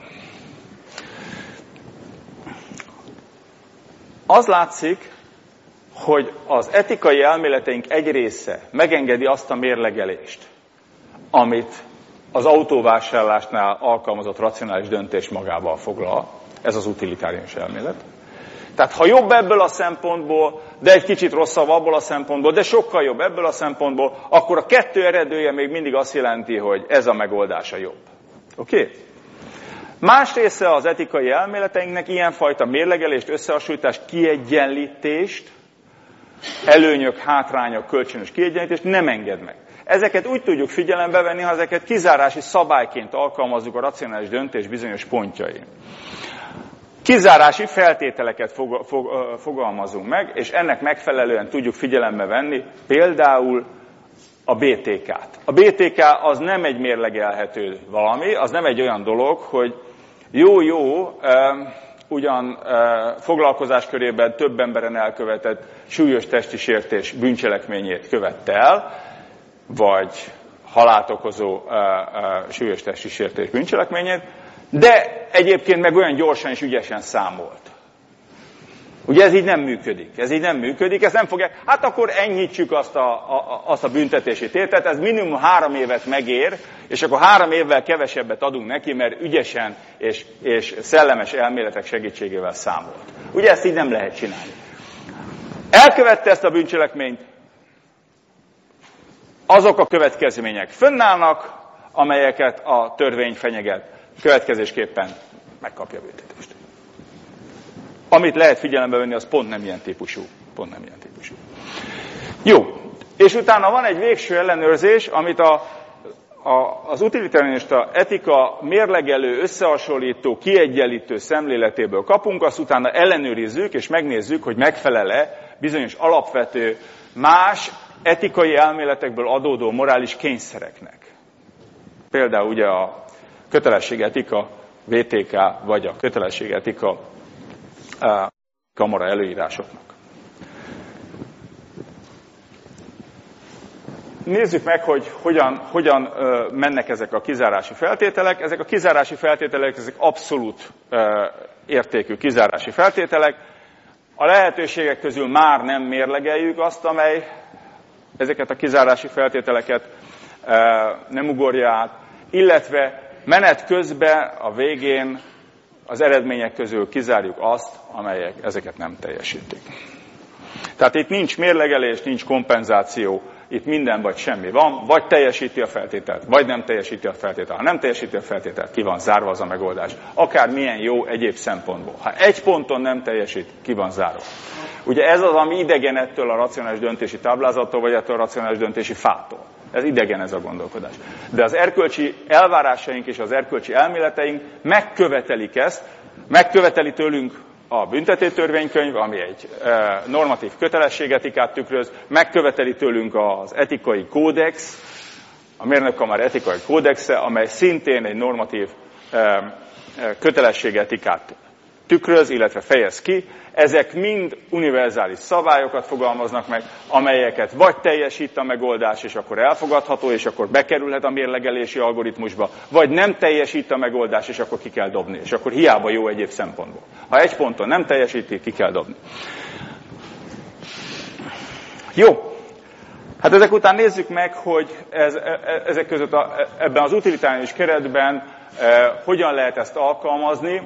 Az látszik, hogy az etikai elméleteink egy része megengedi azt a mérlegelést, amit az autóvásárlásnál alkalmazott racionális döntés magával foglal. Ez az utilitárius elmélet. Tehát ha jobb ebből a szempontból, de egy kicsit rosszabb abból a szempontból, de sokkal jobb ebből a szempontból, akkor a kettő eredője még mindig azt jelenti, hogy ez a megoldása jobb. Oké? Okay? Más része az etikai elméleteinknek ilyenfajta mérlegelést, összehasonlítást, kiegyenlítést, előnyök, hátrányok, kölcsönös kiegyenlítést nem enged meg. Ezeket úgy tudjuk figyelembe venni, ha ezeket kizárási szabályként alkalmazzuk a racionális döntés bizonyos pontjain. Kizárási feltételeket fog, fog, fogalmazunk meg, és ennek megfelelően tudjuk figyelembe venni például a bé té ká-t. A bé té ká az nem egy mérlegelhető valami, az nem egy olyan dolog, hogy jó-jó, ugyan foglalkozás körében több emberen elkövetett súlyos testi sértés bűncselekményét követte el, vagy halált okozó súlyos testi sértés bűncselekményét, de egyébként meg olyan gyorsan és ügyesen számolt. Ugye ez így nem működik. Ez így nem működik, ezt nem fogják. Hát akkor enyhítsük azt a, a, azt a büntetési tételt, ez minimum három évet megér, és akkor három évvel kevesebbet adunk neki, mert ügyesen és, és szellemes elméletek segítségével számolt. Ugye ezt így nem lehet csinálni. Elkövette ezt a bűncselekményt, azok a következmények fönnállnak, amelyeket a törvény fenyeget. Következésképpen megkapja a büntetést. Amit lehet figyelembe venni, az pont nem ilyen típusú. Pont nem ilyen típusú. Jó. És utána van egy végső ellenőrzés, amit a, a, az utilitarianista etika mérlegelő, összehasonlító, kiegyenlítő szemléletéből kapunk, azt utána ellenőrizzük, és megnézzük, hogy megfelel-e bizonyos alapvető, más etikai elméletekből adódó morális kényszereknek. Például ugye a kötelességetika, vé té ká, vagy a kötelességetika a kamara előírásoknak. Nézzük meg, hogy hogyan, hogyan ö, mennek ezek a kizárási feltételek. Ezek a kizárási feltételek, ezek abszolút ö, értékű kizárási feltételek. A lehetőségek közül már nem mérlegeljük azt, amely ezeket a kizárási feltételeket ö, nem ugorja át, illetve menet közben a végén az eredmények közül kizárjuk azt, amelyek ezeket nem teljesítik. Tehát itt nincs mérlegelés, nincs kompenzáció, itt minden vagy semmi van, vagy teljesíti a feltételt, vagy nem teljesíti a feltételt. Ha nem teljesíti a feltételt, ki van zárva az a megoldás. Akár milyen jó egyéb szempontból. Ha egy ponton nem teljesít, ki van zárva. Ugye ez az, ami idegen ettől a racionális döntési táblázattól, vagy ettől a racionális döntési fától. Ez idegen ez a gondolkodás. De az erkölcsi elvárásaink és az erkölcsi elméleteink megkövetelik ezt, megköveteli tőlünk a büntetőtörvénykönyv, ami egy e, normatív kötelességetikát tükröz, megköveteli tőlünk az etikai kódex, a mérnökkamár etikai kódexe, amely szintén egy normatív e, e, kötelességetikát tükröz, illetve fejez ki. Ezek mind univerzális szabályokat fogalmaznak meg, amelyeket vagy teljesít a megoldás, és akkor elfogadható, és akkor bekerülhet a mérlegelési algoritmusba, vagy nem teljesít a megoldás, és akkor ki kell dobni, és akkor hiába jó egyéb szempontból. Ha egy ponton nem teljesíti, ki kell dobni. Jó. Hát ezek után nézzük meg, hogy ez, ezek között a, ebben az utilitárius keretben eh, hogyan lehet ezt alkalmazni.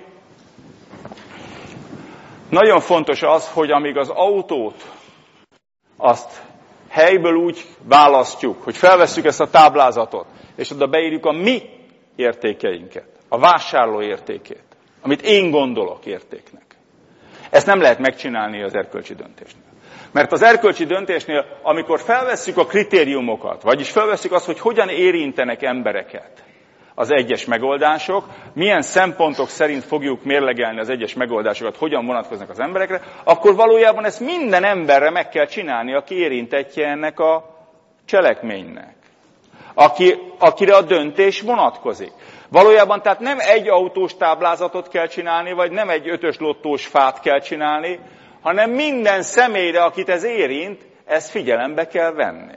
Nagyon fontos az, hogy amíg az autót azt helyből úgy választjuk, hogy felvesszük ezt a táblázatot, és oda beírjuk a mi értékeinket, a vásárló értékét, amit én gondolok értéknek. Ezt nem lehet megcsinálni az erkölcsi döntésnél. Mert az erkölcsi döntésnél, amikor felvesszük a kritériumokat, vagyis felvesszük azt, hogy hogyan érintenek embereket az egyes megoldások, milyen szempontok szerint fogjuk mérlegelni az egyes megoldásokat, hogyan vonatkoznak az emberekre, akkor valójában ezt minden emberre meg kell csinálni, aki érintettje ennek a cselekménynek. Aki, akire a döntés vonatkozik. Valójában tehát nem egy autós táblázatot kell csinálni, vagy nem egy ötös lottós fát kell csinálni, hanem minden személyre, akit ez érint, ezt figyelembe kell venni.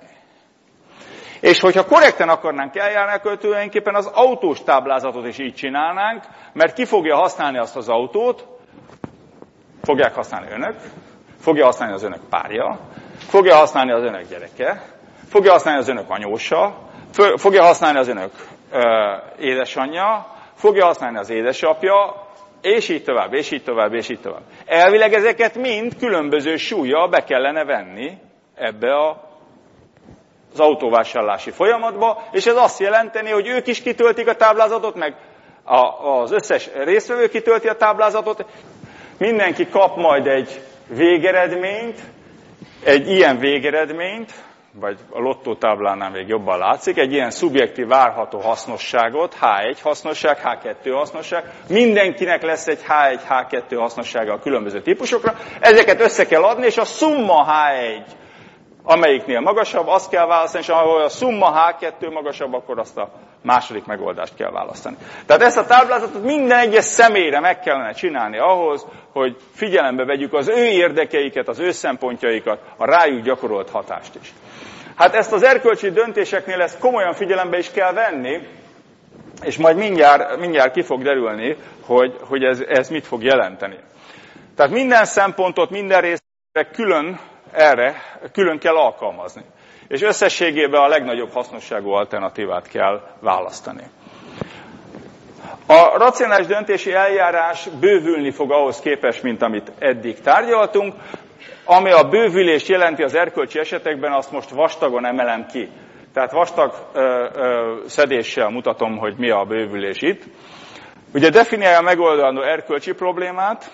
És hogyha korrekten akarnánk eljárni, akkor tulajdonképpen az autós táblázatot is így csinálnánk, mert ki fogja használni azt az autót, fogják használni önök, fogja használni az önök párja, fogja használni az önök gyereke, fogja használni az önök anyósa, fogja használni az önök ö, édesanyja, fogja használni az édesapja, és így tovább, és így tovább, és így tovább. Elvileg ezeket mind különböző súllyal be kellene venni ebbe a, az autóvásárlási folyamatba, és ez azt jelenteni, hogy ők is kitöltik a táblázatot, meg a, az összes résztvevő kitölti a táblázatot, mindenki kap majd egy végeredményt, egy ilyen végeredményt, vagy a lottótáblánál még jobban látszik, egy ilyen szubjektív várható hasznosságot, há egy hasznosság, há kettő hasznosság, mindenkinek lesz egy há egy, há kettő hasznossága a különböző típusokra, ezeket össze kell adni, és a szumma há egy, amelyiknél magasabb, azt kell választani, és ahol a szumma há kettő magasabb, akkor azt a második megoldást kell választani. Tehát ezt a táblázatot minden egyes személyre meg kellene csinálni ahhoz, hogy figyelembe vegyük az ő érdekeiket, az ő szempontjaikat, a rájuk gyakorolt hatást is. Hát ezt az erkölcsi döntéseknél ezt komolyan figyelembe is kell venni, és majd mindjárt, mindjárt ki fog derülni, hogy, hogy ez, ez mit fog jelenteni. Tehát minden szempontot, minden részre külön erre külön kell alkalmazni. És összességében a legnagyobb hasznosságú alternatívát kell választani. A racionális döntési eljárás bővülni fog ahhoz képest, mint amit eddig tárgyaltunk. Ami a bővülést jelenti az erkölcsi esetekben, azt most vastagon emelem ki. Tehát vastag ö, ö, szedéssel mutatom, hogy mi a bővülés itt. Ugye definiálja a megoldandó erkölcsi problémát,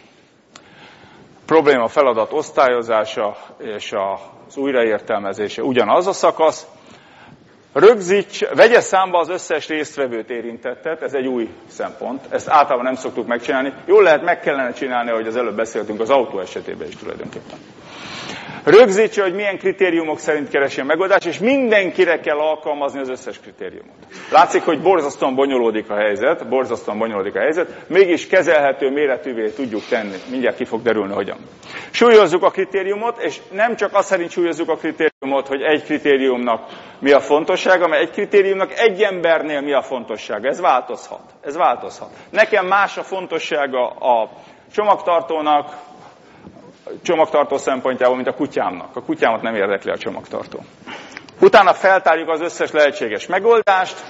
probléma feladat osztályozása és az újraértelmezése ugyanaz a szakasz. Rögzíts, vegye számba az összes résztvevőt érintettet, ez egy új szempont, ezt általában nem szoktuk megcsinálni. Jól lehet, meg kellene csinálni, ahogy az előbb beszéltünk az autó esetében is tulajdonképpen. Rögzítse, hogy milyen kritériumok szerint keresi a megoldást, és mindenkire kell alkalmazni az összes kritériumot. Látszik, hogy borzasztóan bonyolódik a helyzet, borzasztóan bonyolódik a helyzet, mégis kezelhető méretűvé tudjuk tenni. Mindjárt ki fog derülni, hogyan. Súlyozzuk a kritériumot, és nem csak azt szerint súlyozzuk a kritériumot, hogy egy kritériumnak mi a fontossága, mert egy kritériumnak egy embernél mi a fontossága. Ez változhat. Ez változhat. Nekem más a fontossága a csomagtartónak, csomagtartó szempontjából, mint a kutyámnak. A kutyámat nem érdekli a csomagtartó. Utána feltárjuk az összes lehetséges megoldást,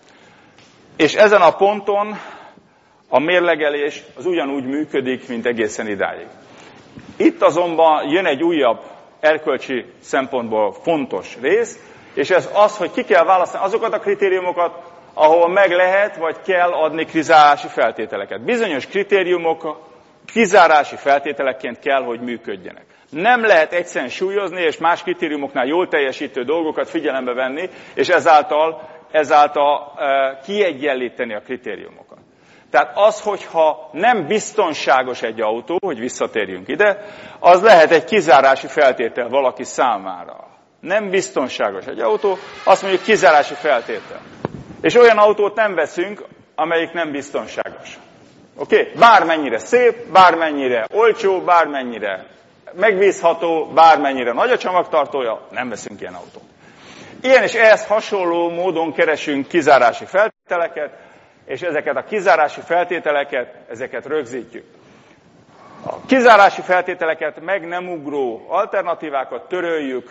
és ezen a ponton a mérlegelés az ugyanúgy működik, mint egészen idáig. Itt azonban jön egy újabb erkölcsi szempontból fontos rész, és ez az, hogy ki kell választani azokat a kritériumokat, ahol meg lehet, vagy kell adni kizárási feltételeket. Bizonyos kritériumok kizárási feltételekként kell, hogy működjenek. Nem lehet egyszerűen súlyozni, és más kritériumoknál jól teljesítő dolgokat figyelembe venni, és ezáltal, ezáltal e, kiegyenlíteni a kritériumokat. Tehát az, hogyha nem biztonságos egy autó, hogy visszatérjünk ide, az lehet egy kizárási feltétel valaki számára. Nem biztonságos egy autó, azt mondjuk kizárási feltétel. És olyan autót nem veszünk, amelyik nem biztonságos. Oké? Okay? Bármennyire szép, bármennyire olcsó, bármennyire megbízható, bármennyire nagy a csomagtartója, nem veszünk ilyen autót. Ilyen és ehhez hasonló módon keresünk kizárási feltételeket, és ezeket a kizárási feltételeket, ezeket rögzítjük. A kizárási feltételeket meg nem ugró alternatívákat töröljük,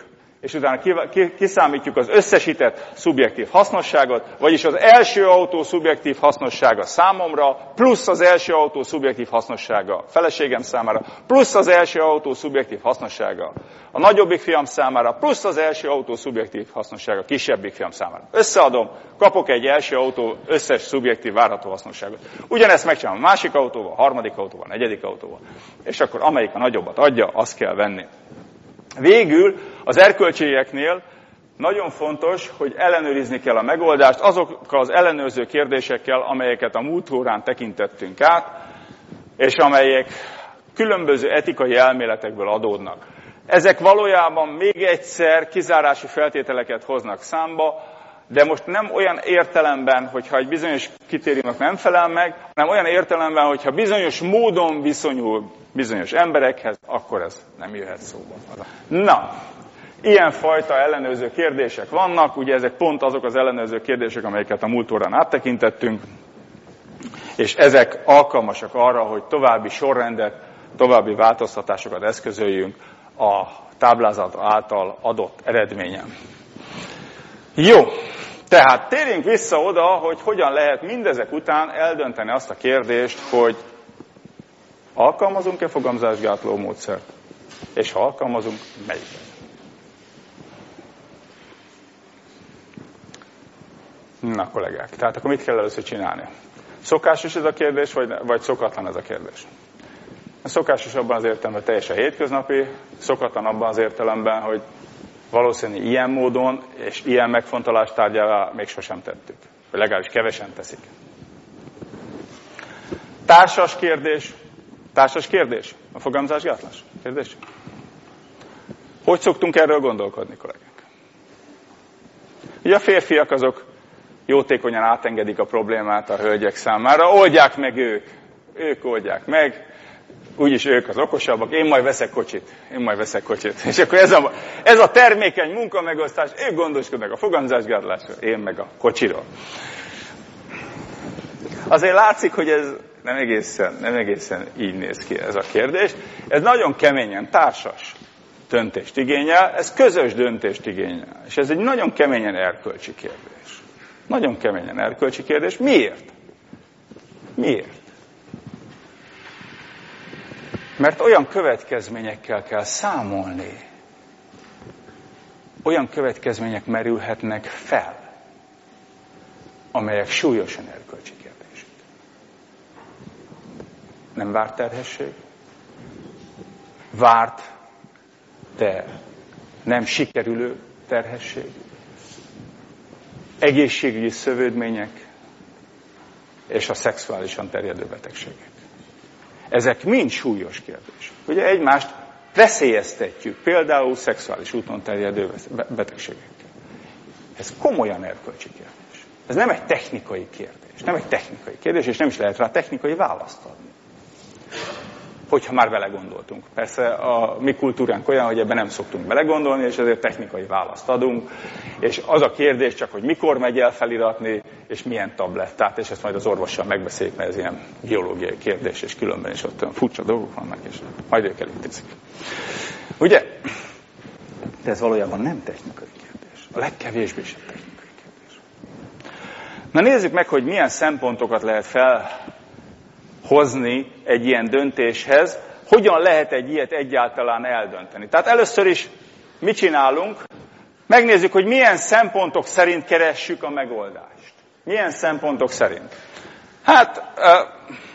és utána kiszámítjuk az összesített szubjektív hasznosságot, vagyis az első autó szubjektív hasznossága számomra, plusz az első autó szubjektív hasznossága feleségem számára, plusz az első autó szubjektív hasznossága a nagyobbik fiam számára, plusz az első autó szubjektív hasznossága a kisebbik fiam számára. Összeadom, kapok egy első autó összes szubjektív várható hasznosságot. Ugyanezt megcsinálom a másik autóval, a harmadik autóval, a negyedik autóval. És akkor amelyik a nagyobbat adja, azt kell venni. Végül az erkölcsieknél nagyon fontos, hogy ellenőrizni kell a megoldást azokkal az ellenőrző kérdésekkel, amelyeket a múlt órán tekintettünk át, és amelyek különböző etikai elméletekből adódnak. Ezek valójában még egyszer kizárási feltételeket hoznak számba, de most nem olyan értelemben, hogyha egy bizonyos kritériumnak nem felel meg, hanem olyan értelemben, hogyha bizonyos módon viszonyul bizonyos emberekhez, akkor ez nem jöhet szóba. Na, ilyenfajta ellenőrző kérdések vannak, ugye ezek pont azok az ellenőrző kérdések, amelyeket a múlt órán áttekintettünk, és ezek alkalmasak arra, hogy további sorrendet, további változtatásokat eszközöljünk a táblázat által adott eredményen. Jó, tehát térjünk vissza oda, hogy hogyan lehet mindezek után eldönteni azt a kérdést, hogy alkalmazunk-e fogamzásgátló módszert, és ha alkalmazunk, melyiket. Na, kollégák, tehát akkor mit kell először csinálni? Szokásos ez a kérdés, vagy, vagy szokatlan ez a kérdés? A szokásos abban az értelemben teljesen hétköznapi, szokatlan abban az értelemben, hogy valószínű ilyen módon és ilyen megfontolás tárgyává még sosem tettük. Vagy legalábbis kevesen teszik. Társas kérdés. Társas kérdés? A fogamzásgátlás kérdés? Hogy szoktunk erről gondolkodni, kollégák? Ugye a férfiak azok jótékonyan átengedik a problémát a hölgyek számára. Oldják meg ők. Ők oldják meg. Úgyis ők az okosabbak. Én majd veszek kocsit. Én majd veszek kocsit. És akkor ez a, ez a termékeny munkamegosztás, ők gondoskodnak a fogamzásgátlásról, én meg a kocsiról. Azért látszik, hogy ez nem egészen, nem egészen így néz ki ez a kérdés. Ez nagyon keményen társas döntést igényel, ez közös döntést igényel. És ez egy nagyon keményen erkölcsi kérdés. Nagyon keményen erkölcsi kérdés. Miért? Miért? Mert olyan következményekkel kell számolni, olyan következmények merülhetnek fel, amelyek súlyosan erkölcsi kérdések. Nem várt terhesség, várt, de nem sikerülő terhesség, egészségügyi szövődmények és a szexuálisan terjedő betegségek. Ezek mind súlyos kérdések. Ugye egymást veszélyeztetjük, például szexuális úton terjedő betegségekkel. Ez komolyan erkölcsi kérdés. Ez nem egy technikai kérdés. Nem egy technikai kérdés, és nem is lehet rá technikai választ adni. Hogyha már belegondoltunk. Persze a mi kultúránk olyan, hogy ebben nem szoktunk belegondolni, és ezért technikai választ adunk. És az a kérdés csak, hogy mikor megy el feliratni, és milyen tablettát, és ezt majd az orvossal megbeszéljük, mert ez ilyen biológiai kérdés, és különben is ott furcsa dolgok vannak, és majd ők elintézik. Ugye? De ez valójában nem technikai kérdés. A legkevésbé sem technikai kérdés. Na nézzük meg, hogy milyen szempontokat lehet felhozni egy ilyen döntéshez, hogyan lehet egy ilyet egyáltalán eldönteni. Tehát először is mit csinálunk? Megnézzük, hogy milyen szempontok szerint keressük a megoldást. Milyen szempontok szerint? Hát, uh,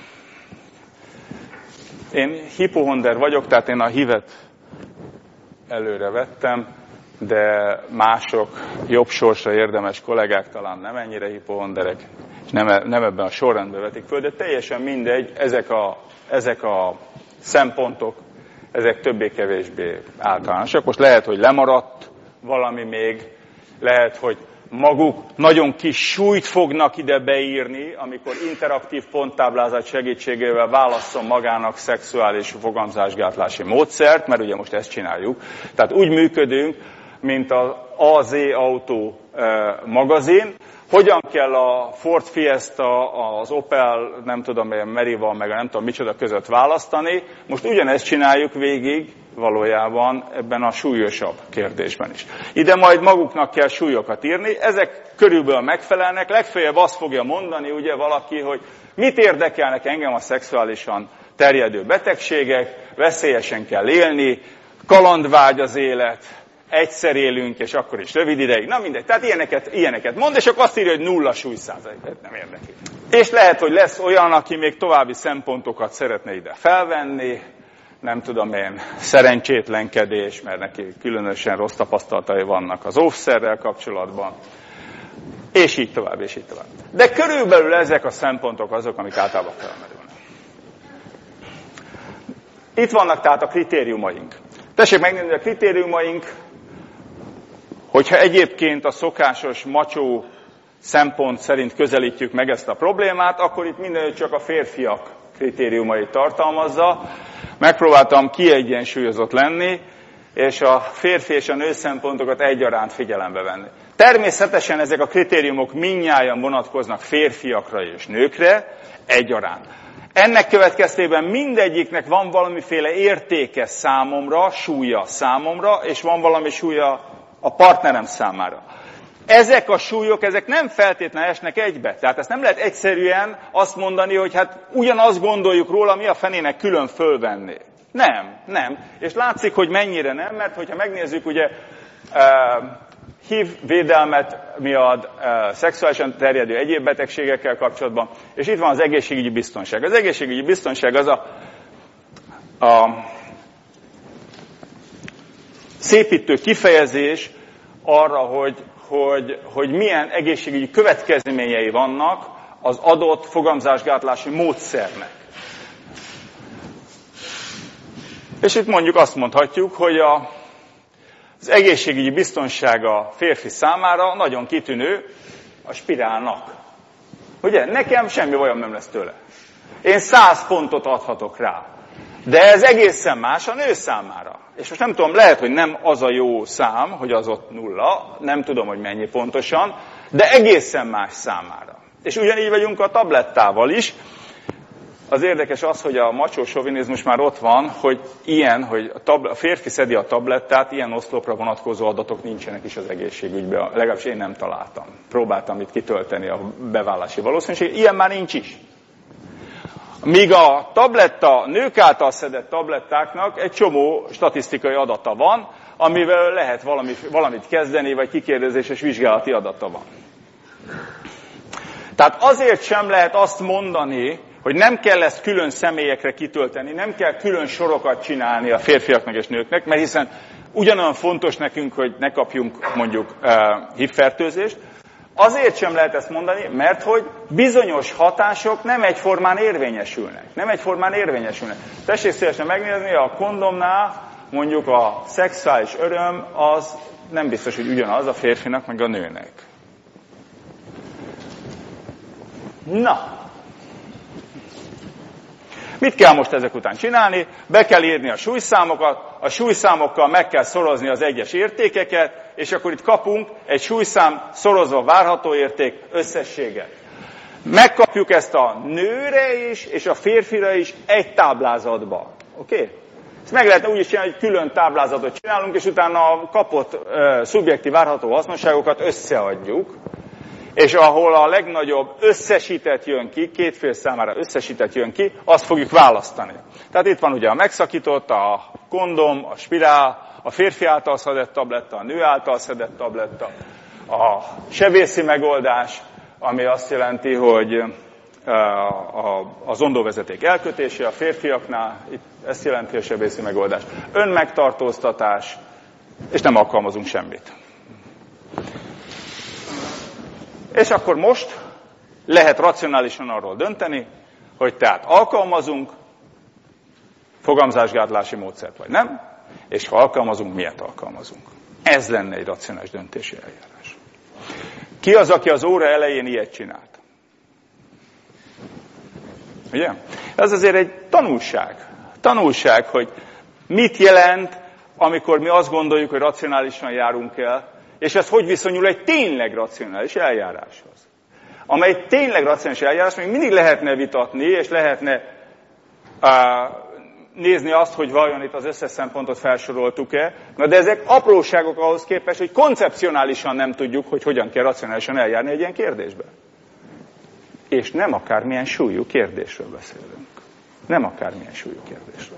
én hipohonder vagyok, tehát én a hívet előre vettem, de mások jobb sorsra érdemes kollégák talán nem ennyire hipohonderek, és nem, nem ebben a sorrendben vetik föl, de teljesen mindegy, ezek a, ezek a szempontok, ezek többé-kevésbé általánosak. Most lehet, hogy lemaradt valami még, lehet, hogy maguk nagyon kis súlyt fognak ide beírni, amikor interaktív ponttáblázat segítségével válasszon magának szexuális fogamzásgátlási módszert, mert ugye most ezt csináljuk. Tehát úgy működünk, mint az á zé Autó magazin, hogyan kell a Ford Fiesta, az Opel, nem tudom én, Meriva, meg a nem tudom micsoda között választani. Most ugyanezt csináljuk végig valójában ebben a súlyosabb kérdésben is. Ide majd maguknak kell súlyokat írni, ezek körülbelül megfelelnek, legfeljebb azt fogja mondani ugye valaki, hogy mit érdekelnek engem a szexuálisan terjedő betegségek, veszélyesen kell élni, kalandvágy az élet, egyszer élünk, és akkor is rövid ideig, na mindegy. Tehát ilyeneket, ilyeneket mond, és akkor azt írja, hogy nulla súlyszázalék, nem érdekli. És lehet, hogy lesz olyan, aki még további szempontokat szeretne ide felvenni, nem tudom én, szerencsétlenkedés, mert neki különösen rossz tapasztalatai vannak az óvszerrel kapcsolatban, és így tovább, és így tovább. De körülbelül ezek a szempontok azok, amik általában felmerülnek. Itt vannak tehát a kritériumaink. Tessék megnézni, hogy a kritériumaink, hogyha egyébként a szokásos macsó szempont szerint közelítjük meg ezt a problémát, akkor itt mindenütt csak a férfiak kritériumait tartalmazza. Megpróbáltam kiegyensúlyozott lenni, és a férfi és a nő szempontokat egyaránt figyelembe venni. Természetesen ezek a kritériumok mindnyájan vonatkoznak férfiakra és nőkre egyaránt. Ennek következtében mindegyiknek van valamiféle értéke számomra, súlya számomra, és van valami súlya a partnerem számára. Ezek a súlyok, ezek nem feltétlenül esnek egybe. Tehát ezt nem lehet egyszerűen azt mondani, hogy hát ugyanazt gondoljuk róla, mi a fenének külön fölvenni. Nem, nem. És látszik, hogy mennyire nem, mert hogyha megnézzük, ugye uh, há i vé védelmet mi ad uh, szexuálisan terjedő egyéb betegségekkel kapcsolatban, és itt van az egészségügyi biztonság. Az egészségügyi biztonság az a, a szépítő kifejezés arra, hogy, hogy, hogy milyen egészségügyi következményei vannak az adott fogamzásgátlási módszernek. És itt mondjuk azt mondhatjuk, hogy a, az egészségügyi biztonság a férfi számára nagyon kitűnő a spirálnak. Ugye? Nekem semmi bajom nem lesz tőle. Én száz pontot adhatok rá. De ez egészen más a nő számára. És most nem tudom, lehet, hogy nem az a jó szám, hogy az ott nulla, nem tudom, hogy mennyi pontosan, de egészen más számára. És ugyanígy vagyunk a tablettával is. Az érdekes az, hogy a macsó sovinizmus már ott van, hogy ilyen, hogy a, tab- a férfi szedi a tablettát, ilyen oszlopra vonatkozó adatok nincsenek is az egészségügyben. Legalábbis én nem találtam. Próbáltam itt kitölteni a bevállási valószínűséget. Ilyen már nincs is. Míg a tabletta, nők által szedett tablettáknak egy csomó statisztikai adata van, amivel lehet valami, valamit kezdeni, vagy kikérdezéses vizsgálati adata van. Tehát azért sem lehet azt mondani, hogy nem kell ezt külön személyekre kitölteni, nem kell külön sorokat csinálni a férfiaknak és nőknek, mert hiszen ugyanolyan fontos nekünk, hogy ne kapjunk mondjuk uh, há i vé-fertőzést. Azért sem lehet ezt mondani, mert hogy bizonyos hatások nem egyformán érvényesülnek. Nem egyformán érvényesülnek. Tessék szívesen megnézni, a kondomnál mondjuk a szexuális öröm az nem biztos, hogy ugyanaz a férfinak meg a nőnek. Na, mit kell most ezek után csinálni? Be kell írni a súlyszámokat, a súlyszámokkal meg kell szorozni az egyes értékeket, és akkor itt kapunk egy súlyszám szorozva várható érték összességet. Megkapjuk ezt a nőre is, és a férfira is egy táblázatba. Oké? Okay? Ezt meg lehetne úgy is csinálni, hogy külön táblázatot csinálunk, és utána a kapott uh, szubjektív várható hasznosságokat összeadjuk, és ahol a legnagyobb összesített jön ki, két fél számára összesített jön ki, azt fogjuk választani. Tehát itt van ugye a megszakított, a kondom, a spirál, a férfi által szedett tabletta, a nő által szedett tabletta, a sebészi megoldás, ami azt jelenti, hogy az ondóvezeték elkötése a férfiaknál, itt ezt jelenti a sebészi megoldás, önmegtartóztatás, és nem alkalmazunk semmit. És akkor most lehet racionálisan arról dönteni, hogy tehát alkalmazunk fogamzásgátlási módszert, vagy nem, és ha alkalmazunk, miért alkalmazunk. Ez lenne egy racionális döntési eljárás. Ki az, aki az óra elején ilyet csinált? Ugye? Ez azért egy tanulság. Tanulság, hogy mit jelent, amikor mi azt gondoljuk, hogy racionálisan járunk el, És ez hogy viszonyul egy tényleg racionális eljáráshoz? Amely tényleg racionális eljárás, még mindig lehetne vitatni, és lehetne uh, nézni azt, hogy vajon itt az összes szempontot felsoroltuk-e, na de ezek apróságok ahhoz képest, hogy koncepcionálisan nem tudjuk, hogy hogyan kell racionálisan eljárni egy ilyen kérdésbe. És nem akármilyen súlyú kérdésről beszélünk. Nem akármilyen súlyú kérdésről.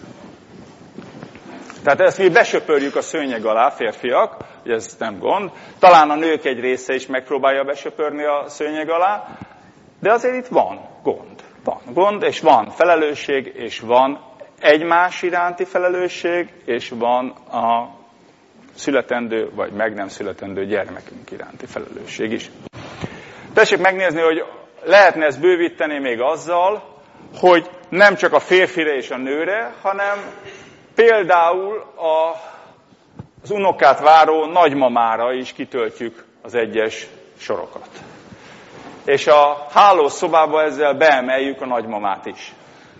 Tehát ezt mi besöpörjük a szőnyeg alá, férfiak, hogy ez nem gond. Talán a nők egy része is megpróbálja besöpörni a szőnyeg alá, de azért itt van gond. Van gond, és van felelősség, és van egymás iránti felelősség, és van a születendő, vagy meg nem születendő gyermekünk iránti felelősség is. Tessék megnézni, hogy lehetne ezt bővíteni még azzal, hogy nem csak a férfire és a nőre, hanem például a, az unokát váró nagymamára is kitöltjük az egyes sorokat. És a hálószobába ezzel beemeljük a nagymamát is.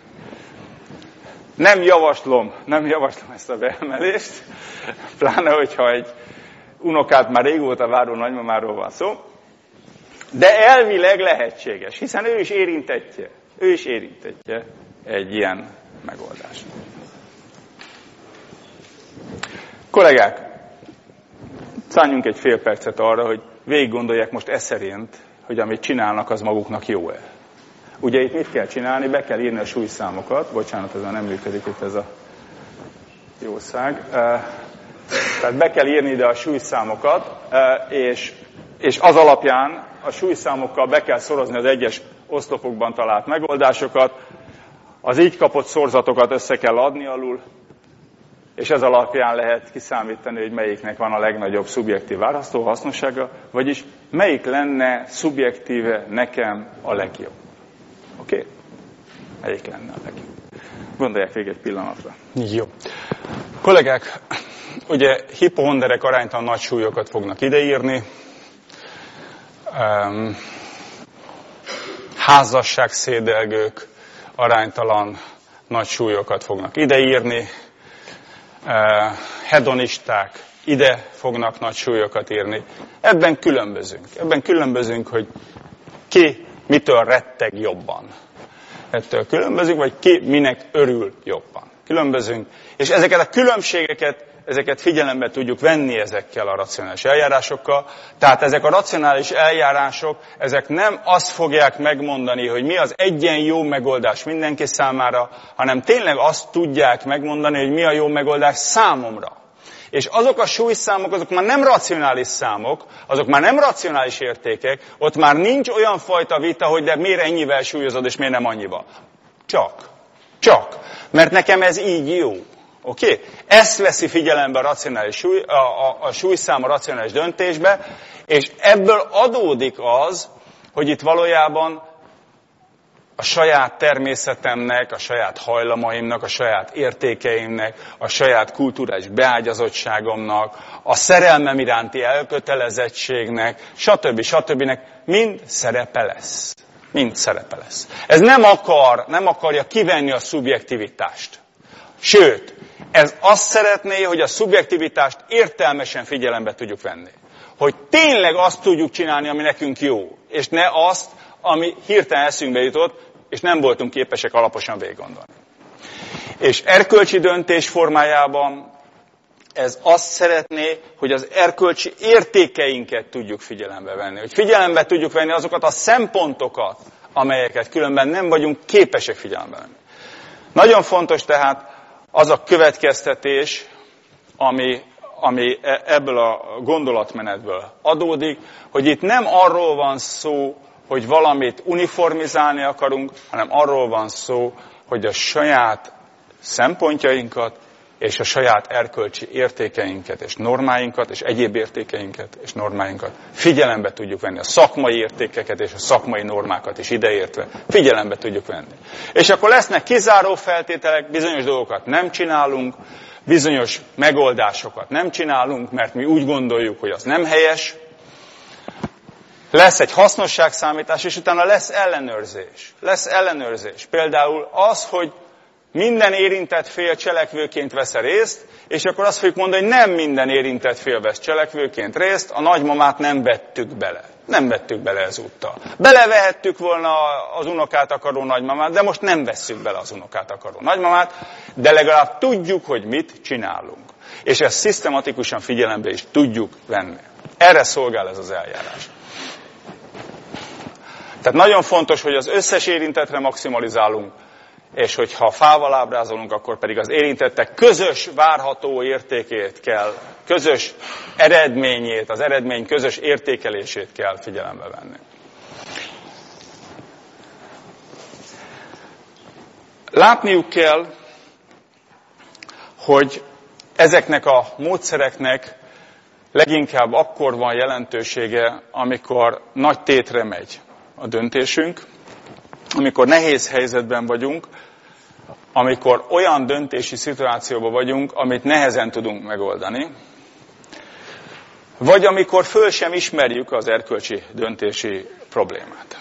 Nem javaslom, nem javaslom ezt a beemelést, pláne hogyha egy unokát már régóta váró nagymamáról van szó, de elvileg lehetséges, hiszen ő is érintettje, ő is érintettje egy ilyen megoldást. Kollégák, szálljunk egy fél percet arra, hogy végig gondolják most e szerint, hogy amit csinálnak, az maguknak jó-e. Ugye itt mit kell csinálni? Be kell írni a súlyszámokat. Bocsánat, ez nem működik itt ez a jószág. Tehát be kell írni ide a súlyszámokat, és, és az alapján a súlyszámokkal be kell szorozni az egyes oszlopokban talált megoldásokat, az így kapott szorzatokat össze kell adni alul, és ez alapján lehet kiszámítani, hogy melyiknek van a legnagyobb szubjektív választó hasznossága, vagyis melyik lenne szubjektíve nekem a legjobb. Oké? Okay? Melyik lenne a legjobb? Gondolják végig egy pillanatra. Jó. Kollégák, ugye hipohonderek aránytalan nagy súlyokat fognak ideírni. Um, házasságszédelgők aránytalan nagy súlyokat fognak ideírni. Uh, hedonisták ide fognak nagy súlyokat írni. Ebben különbözünk. Ebben különbözünk, hogy ki mitől retteg jobban. Ettől különbözünk, vagy ki minek örül jobban. Különbözünk. És ezeket a különbségeket, ezeket figyelembe tudjuk venni ezekkel a racionális eljárásokkal. Tehát ezek a racionális eljárások, ezek nem azt fogják megmondani, hogy mi az egyen jó megoldás mindenki számára, hanem tényleg azt tudják megmondani, hogy mi a jó megoldás számomra. És azok a súlyszámok, azok már nem racionális számok, azok már nem racionális értékek, ott már nincs olyan fajta vita, hogy de miért ennyivel súlyozod, és miért nem annyival. Csak. Csak. Mert nekem ez így jó. Oké? Okay? Ezt veszi figyelembe a, racionális súly, a, a, a súlyszám a racionális döntésbe, és ebből adódik az, hogy itt valójában a saját természetemnek, a saját hajlamaimnak, a saját értékeimnek, a saját kulturális beágyazottságomnak, a szerelmem iránti elkötelezettségnek, stb. stb. Mind szerepe lesz. Mind szerepe lesz. Ez nem akar, nem akarja kivenni a szubjektivitást. Sőt, ez azt szeretné, hogy a szubjektivitást értelmesen figyelembe tudjuk venni. Hogy tényleg azt tudjuk csinálni, ami nekünk jó, és ne azt, ami hirtelen eszünkbe jutott, és nem voltunk képesek alaposan végiggondolni. És erkölcsi döntés formájában ez azt szeretné, hogy az erkölcsi értékeinket tudjuk figyelembe venni. Hogy figyelembe tudjuk venni azokat a szempontokat, amelyeket különben nem vagyunk képesek figyelembe venni. Nagyon fontos tehát az a következtetés, ami, ami ebből a gondolatmenetből adódik, hogy itt nem arról van szó, hogy valamit uniformizálni akarunk, hanem arról van szó, hogy a saját szempontjainkat és a saját erkölcsi értékeinket és normáinkat és egyéb értékeinket és normáinkat figyelembe tudjuk venni. A szakmai értékeket és a szakmai normákat is ideértve figyelembe tudjuk venni. És akkor lesznek kizáró feltételek, bizonyos dolgokat nem csinálunk, bizonyos megoldásokat nem csinálunk, mert mi úgy gondoljuk, hogy az nem helyes. Lesz egy hasznosságszámítás, és utána lesz ellenőrzés. Lesz ellenőrzés. Például az, hogy minden érintett fél cselekvőként vesz részt, és akkor azt fogjuk mondani, hogy nem minden érintett fél vesz cselekvőként részt, a nagymamát nem vettük bele. Nem vettük bele ezúttal. Belevehettük volna az unokát akaró nagymamát, de most nem vesszük bele az unokát akaró nagymamát, de legalább tudjuk, hogy mit csinálunk. És ezt szisztematikusan figyelembe is tudjuk venni. Erre szolgál ez az eljárás. Tehát nagyon fontos, hogy az összes érintettre maximalizálunk, és hogyha fával ábrázolunk, akkor pedig az érintettek közös várható értékét kell, közös eredményét, az eredmény közös értékelését kell figyelembe venni. Látniuk kell, hogy ezeknek a módszereknek leginkább akkor van jelentősége, amikor nagy tétre megy a döntésünk, amikor nehéz helyzetben vagyunk, amikor olyan döntési szituációban vagyunk, amit nehezen tudunk megoldani, vagy amikor föl sem ismerjük az erkölcsi döntési problémát.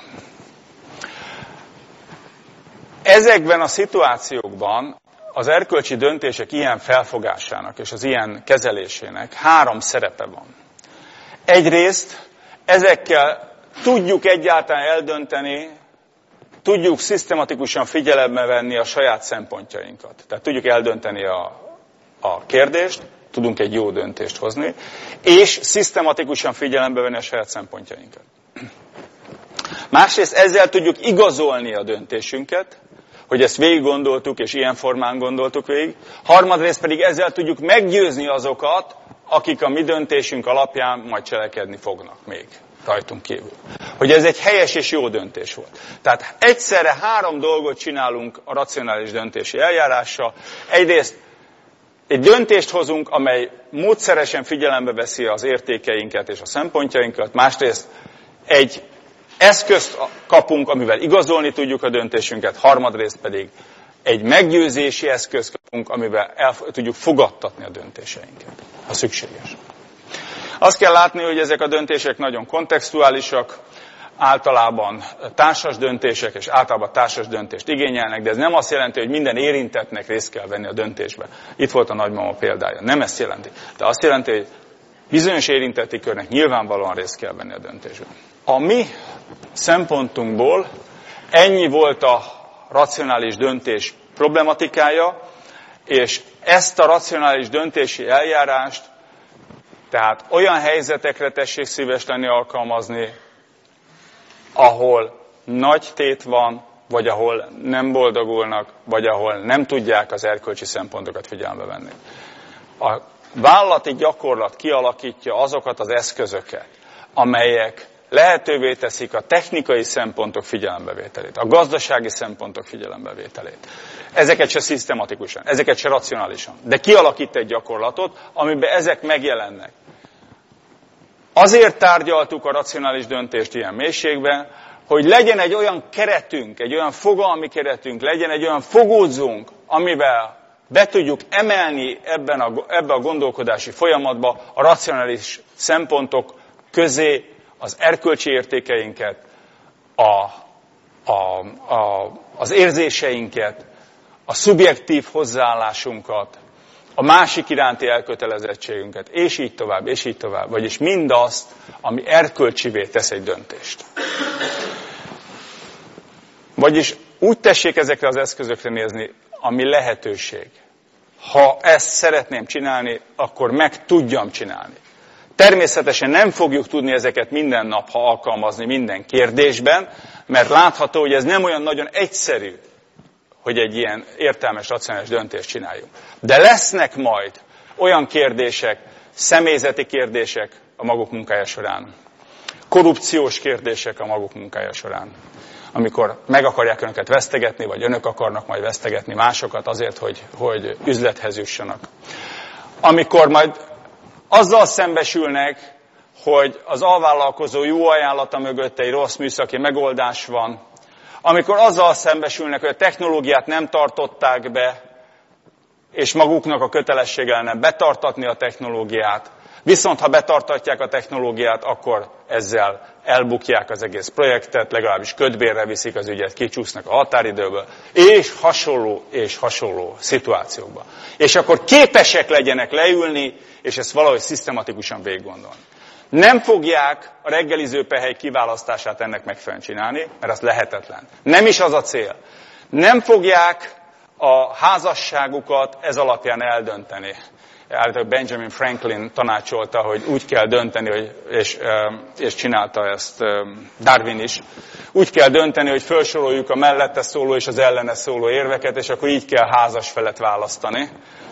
Ezekben a szituációkban az erkölcsi döntések ilyen felfogásának és az ilyen kezelésének három szerepe van. Egyrészt ezekkel tudjuk egyáltalán eldönteni, tudjuk szisztematikusan figyelembe venni a saját szempontjainkat. Tehát tudjuk eldönteni a, a kérdést, tudunk egy jó döntést hozni, és szisztematikusan figyelembe venni a saját szempontjainkat. Másrészt ezzel tudjuk igazolni a döntésünket, hogy ezt végig gondoltuk, és ilyen formán gondoltuk végig. Harmadrészt pedig ezzel tudjuk meggyőzni azokat, akik a mi döntésünk alapján majd cselekedni fognak még rajtunk kívül. Hogy ez egy helyes és jó döntés volt. Tehát egyszerre három dolgot csinálunk a racionális döntési eljárással. Egyrészt egy döntést hozunk, amely módszeresen figyelembe veszi az értékeinket és a szempontjainkat. Másrészt egy eszközt kapunk, amivel igazolni tudjuk a döntésünket. Harmadrészt pedig egy meggyőzési eszközt kapunk, amivel el tudjuk fogadtatni a döntéseinket, ha szükséges. Azt kell látni, hogy ezek a döntések nagyon kontextuálisak, általában társas döntések, és általában társas döntést igényelnek, de ez nem azt jelenti, hogy minden érintettnek részt kell venni a döntésbe. Itt volt a nagymama példája. Nem ezt jelenti. De azt jelenti, hogy bizonyos érintetti körnek nyilvánvalóan részt kell venni a döntésben. A mi szempontunkból ennyi volt a racionális döntés problematikája, és ezt a racionális döntési eljárást, tehát olyan helyzetekre tessék szíves lenni alkalmazni, ahol nagy tét van, vagy ahol nem boldogulnak, vagy ahol nem tudják az erkölcsi szempontokat figyelembe venni. A vállalati gyakorlat kialakítja azokat az eszközöket, amelyek lehetővé teszik a technikai szempontok figyelembevételét, a gazdasági szempontok figyelembevételét. Ezeket se szisztematikusan, ezeket se racionálisan, de kialakít egy gyakorlatot, amiben ezek megjelennek. Azért tárgyaltuk a racionális döntést ilyen mélységben, hogy legyen egy olyan keretünk, egy olyan fogalmi keretünk, legyen egy olyan fogódzónk, amivel be tudjuk emelni ebben a, ebbe a gondolkodási folyamatba a racionális szempontok közé az erkölcsi értékeinket, a, a, a, az érzéseinket, a szubjektív hozzáállásunkat, a másik iránti elkötelezettségünket, és így tovább, és így tovább. Vagyis mindazt, ami erkölcsivé tesz egy döntést. Vagyis úgy tessék ezekre az eszközökre nézni, ami lehetőség. Ha ezt szeretném csinálni, akkor meg tudjam csinálni. Természetesen nem fogjuk tudni ezeket minden nap, ha alkalmazni minden kérdésben, mert látható, hogy ez nem olyan nagyon egyszerű, hogy egy ilyen értelmes, racionális döntést csináljunk. De lesznek majd olyan kérdések, személyzeti kérdések a maguk munkája során, korrupciós kérdések a maguk munkája során, amikor meg akarják önöket vesztegetni, vagy önök akarnak majd vesztegetni másokat azért, hogy, hogy üzlethez jussanak. Amikor majd azzal szembesülnek, hogy az alvállalkozó jó ajánlata mögött egy rossz műszaki megoldás van, amikor azzal szembesülnek, hogy a technológiát nem tartották be, és maguknak a kötelessége lenne betartatni a technológiát, Viszont ha betartatják a technológiát, akkor ezzel elbukják az egész projektet, legalábbis ködbérre viszik az ügyet, kicsúsznak a határidőből, és hasonló, és hasonló szituációkban. És akkor képesek legyenek leülni, és ezt valahogy szisztematikusan végiggondolni. Nem fogják a reggelizőpehely kiválasztását ennek megfelelően csinálni, mert az lehetetlen. Nem is az a cél. Nem fogják a házasságukat ez alapján eldönteni. Általában Benjamin Franklin tanácsolta, hogy úgy kell dönteni, hogy, és, és csinálta ezt Darwin is, úgy kell dönteni, hogy felsoroljuk a mellette szóló és az ellene szóló érveket, és akkor így kell házas felet választani.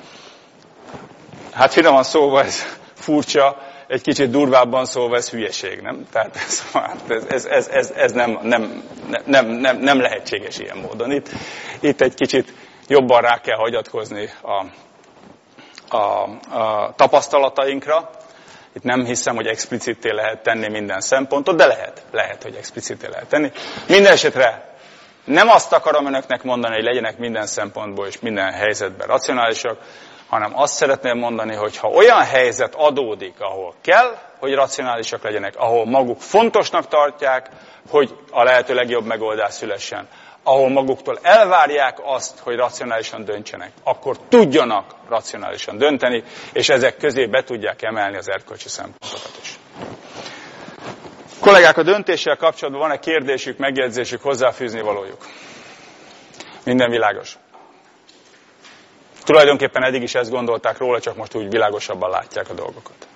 Hát finoman szóval ez furcsa, egy kicsit durvábban szólva ez hülyeség, nem? Tehát ez, ez, ez, ez, ez nem, nem, nem, nem, nem lehetséges ilyen módon. Itt, itt egy kicsit jobban rá kell hagyatkozni a, a, a tapasztalatainkra. Itt nem hiszem, hogy explicitté lehet tenni minden szempontot, de lehet, lehet, hogy explicitté lehet tenni. Minden esetre nem azt akarom önöknek mondani, hogy legyenek minden szempontból és minden helyzetben racionálisak, hanem azt szeretném mondani, hogy ha olyan helyzet adódik, ahol kell, hogy racionálisak legyenek, ahol maguk fontosnak tartják, hogy a lehető legjobb megoldás szülessen, ahol maguktól elvárják azt, hogy racionálisan döntsenek, akkor tudjanak racionálisan dönteni, és ezek közé be tudják emelni az erkölcsi szempontokat is. Kollégák, a döntéssel kapcsolatban van-e kérdésük, megjegyzésük, hozzáfűzni valójuk? Minden világos? Tulajdonképpen eddig is ezt gondolták róla, csak most úgy világosabban látják a dolgokat.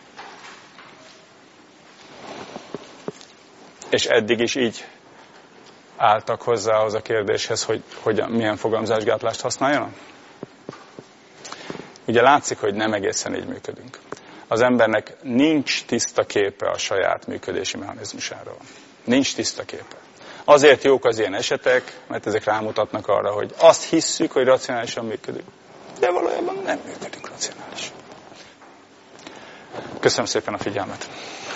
És eddig is így álltak hozzá az a kérdéshez, hogy, hogy milyen fogamzásgátlást használjanak? Ugye látszik, hogy nem egészen így működünk. Az embernek nincs tiszta képe a saját működési mechanizmusáról. Nincs tiszta képe. Azért jók az ilyen esetek, mert ezek rámutatnak arra, hogy azt hisszük, hogy racionálisan működünk. De valójában nem működünk racionálisan. Köszönöm szépen a figyelmet!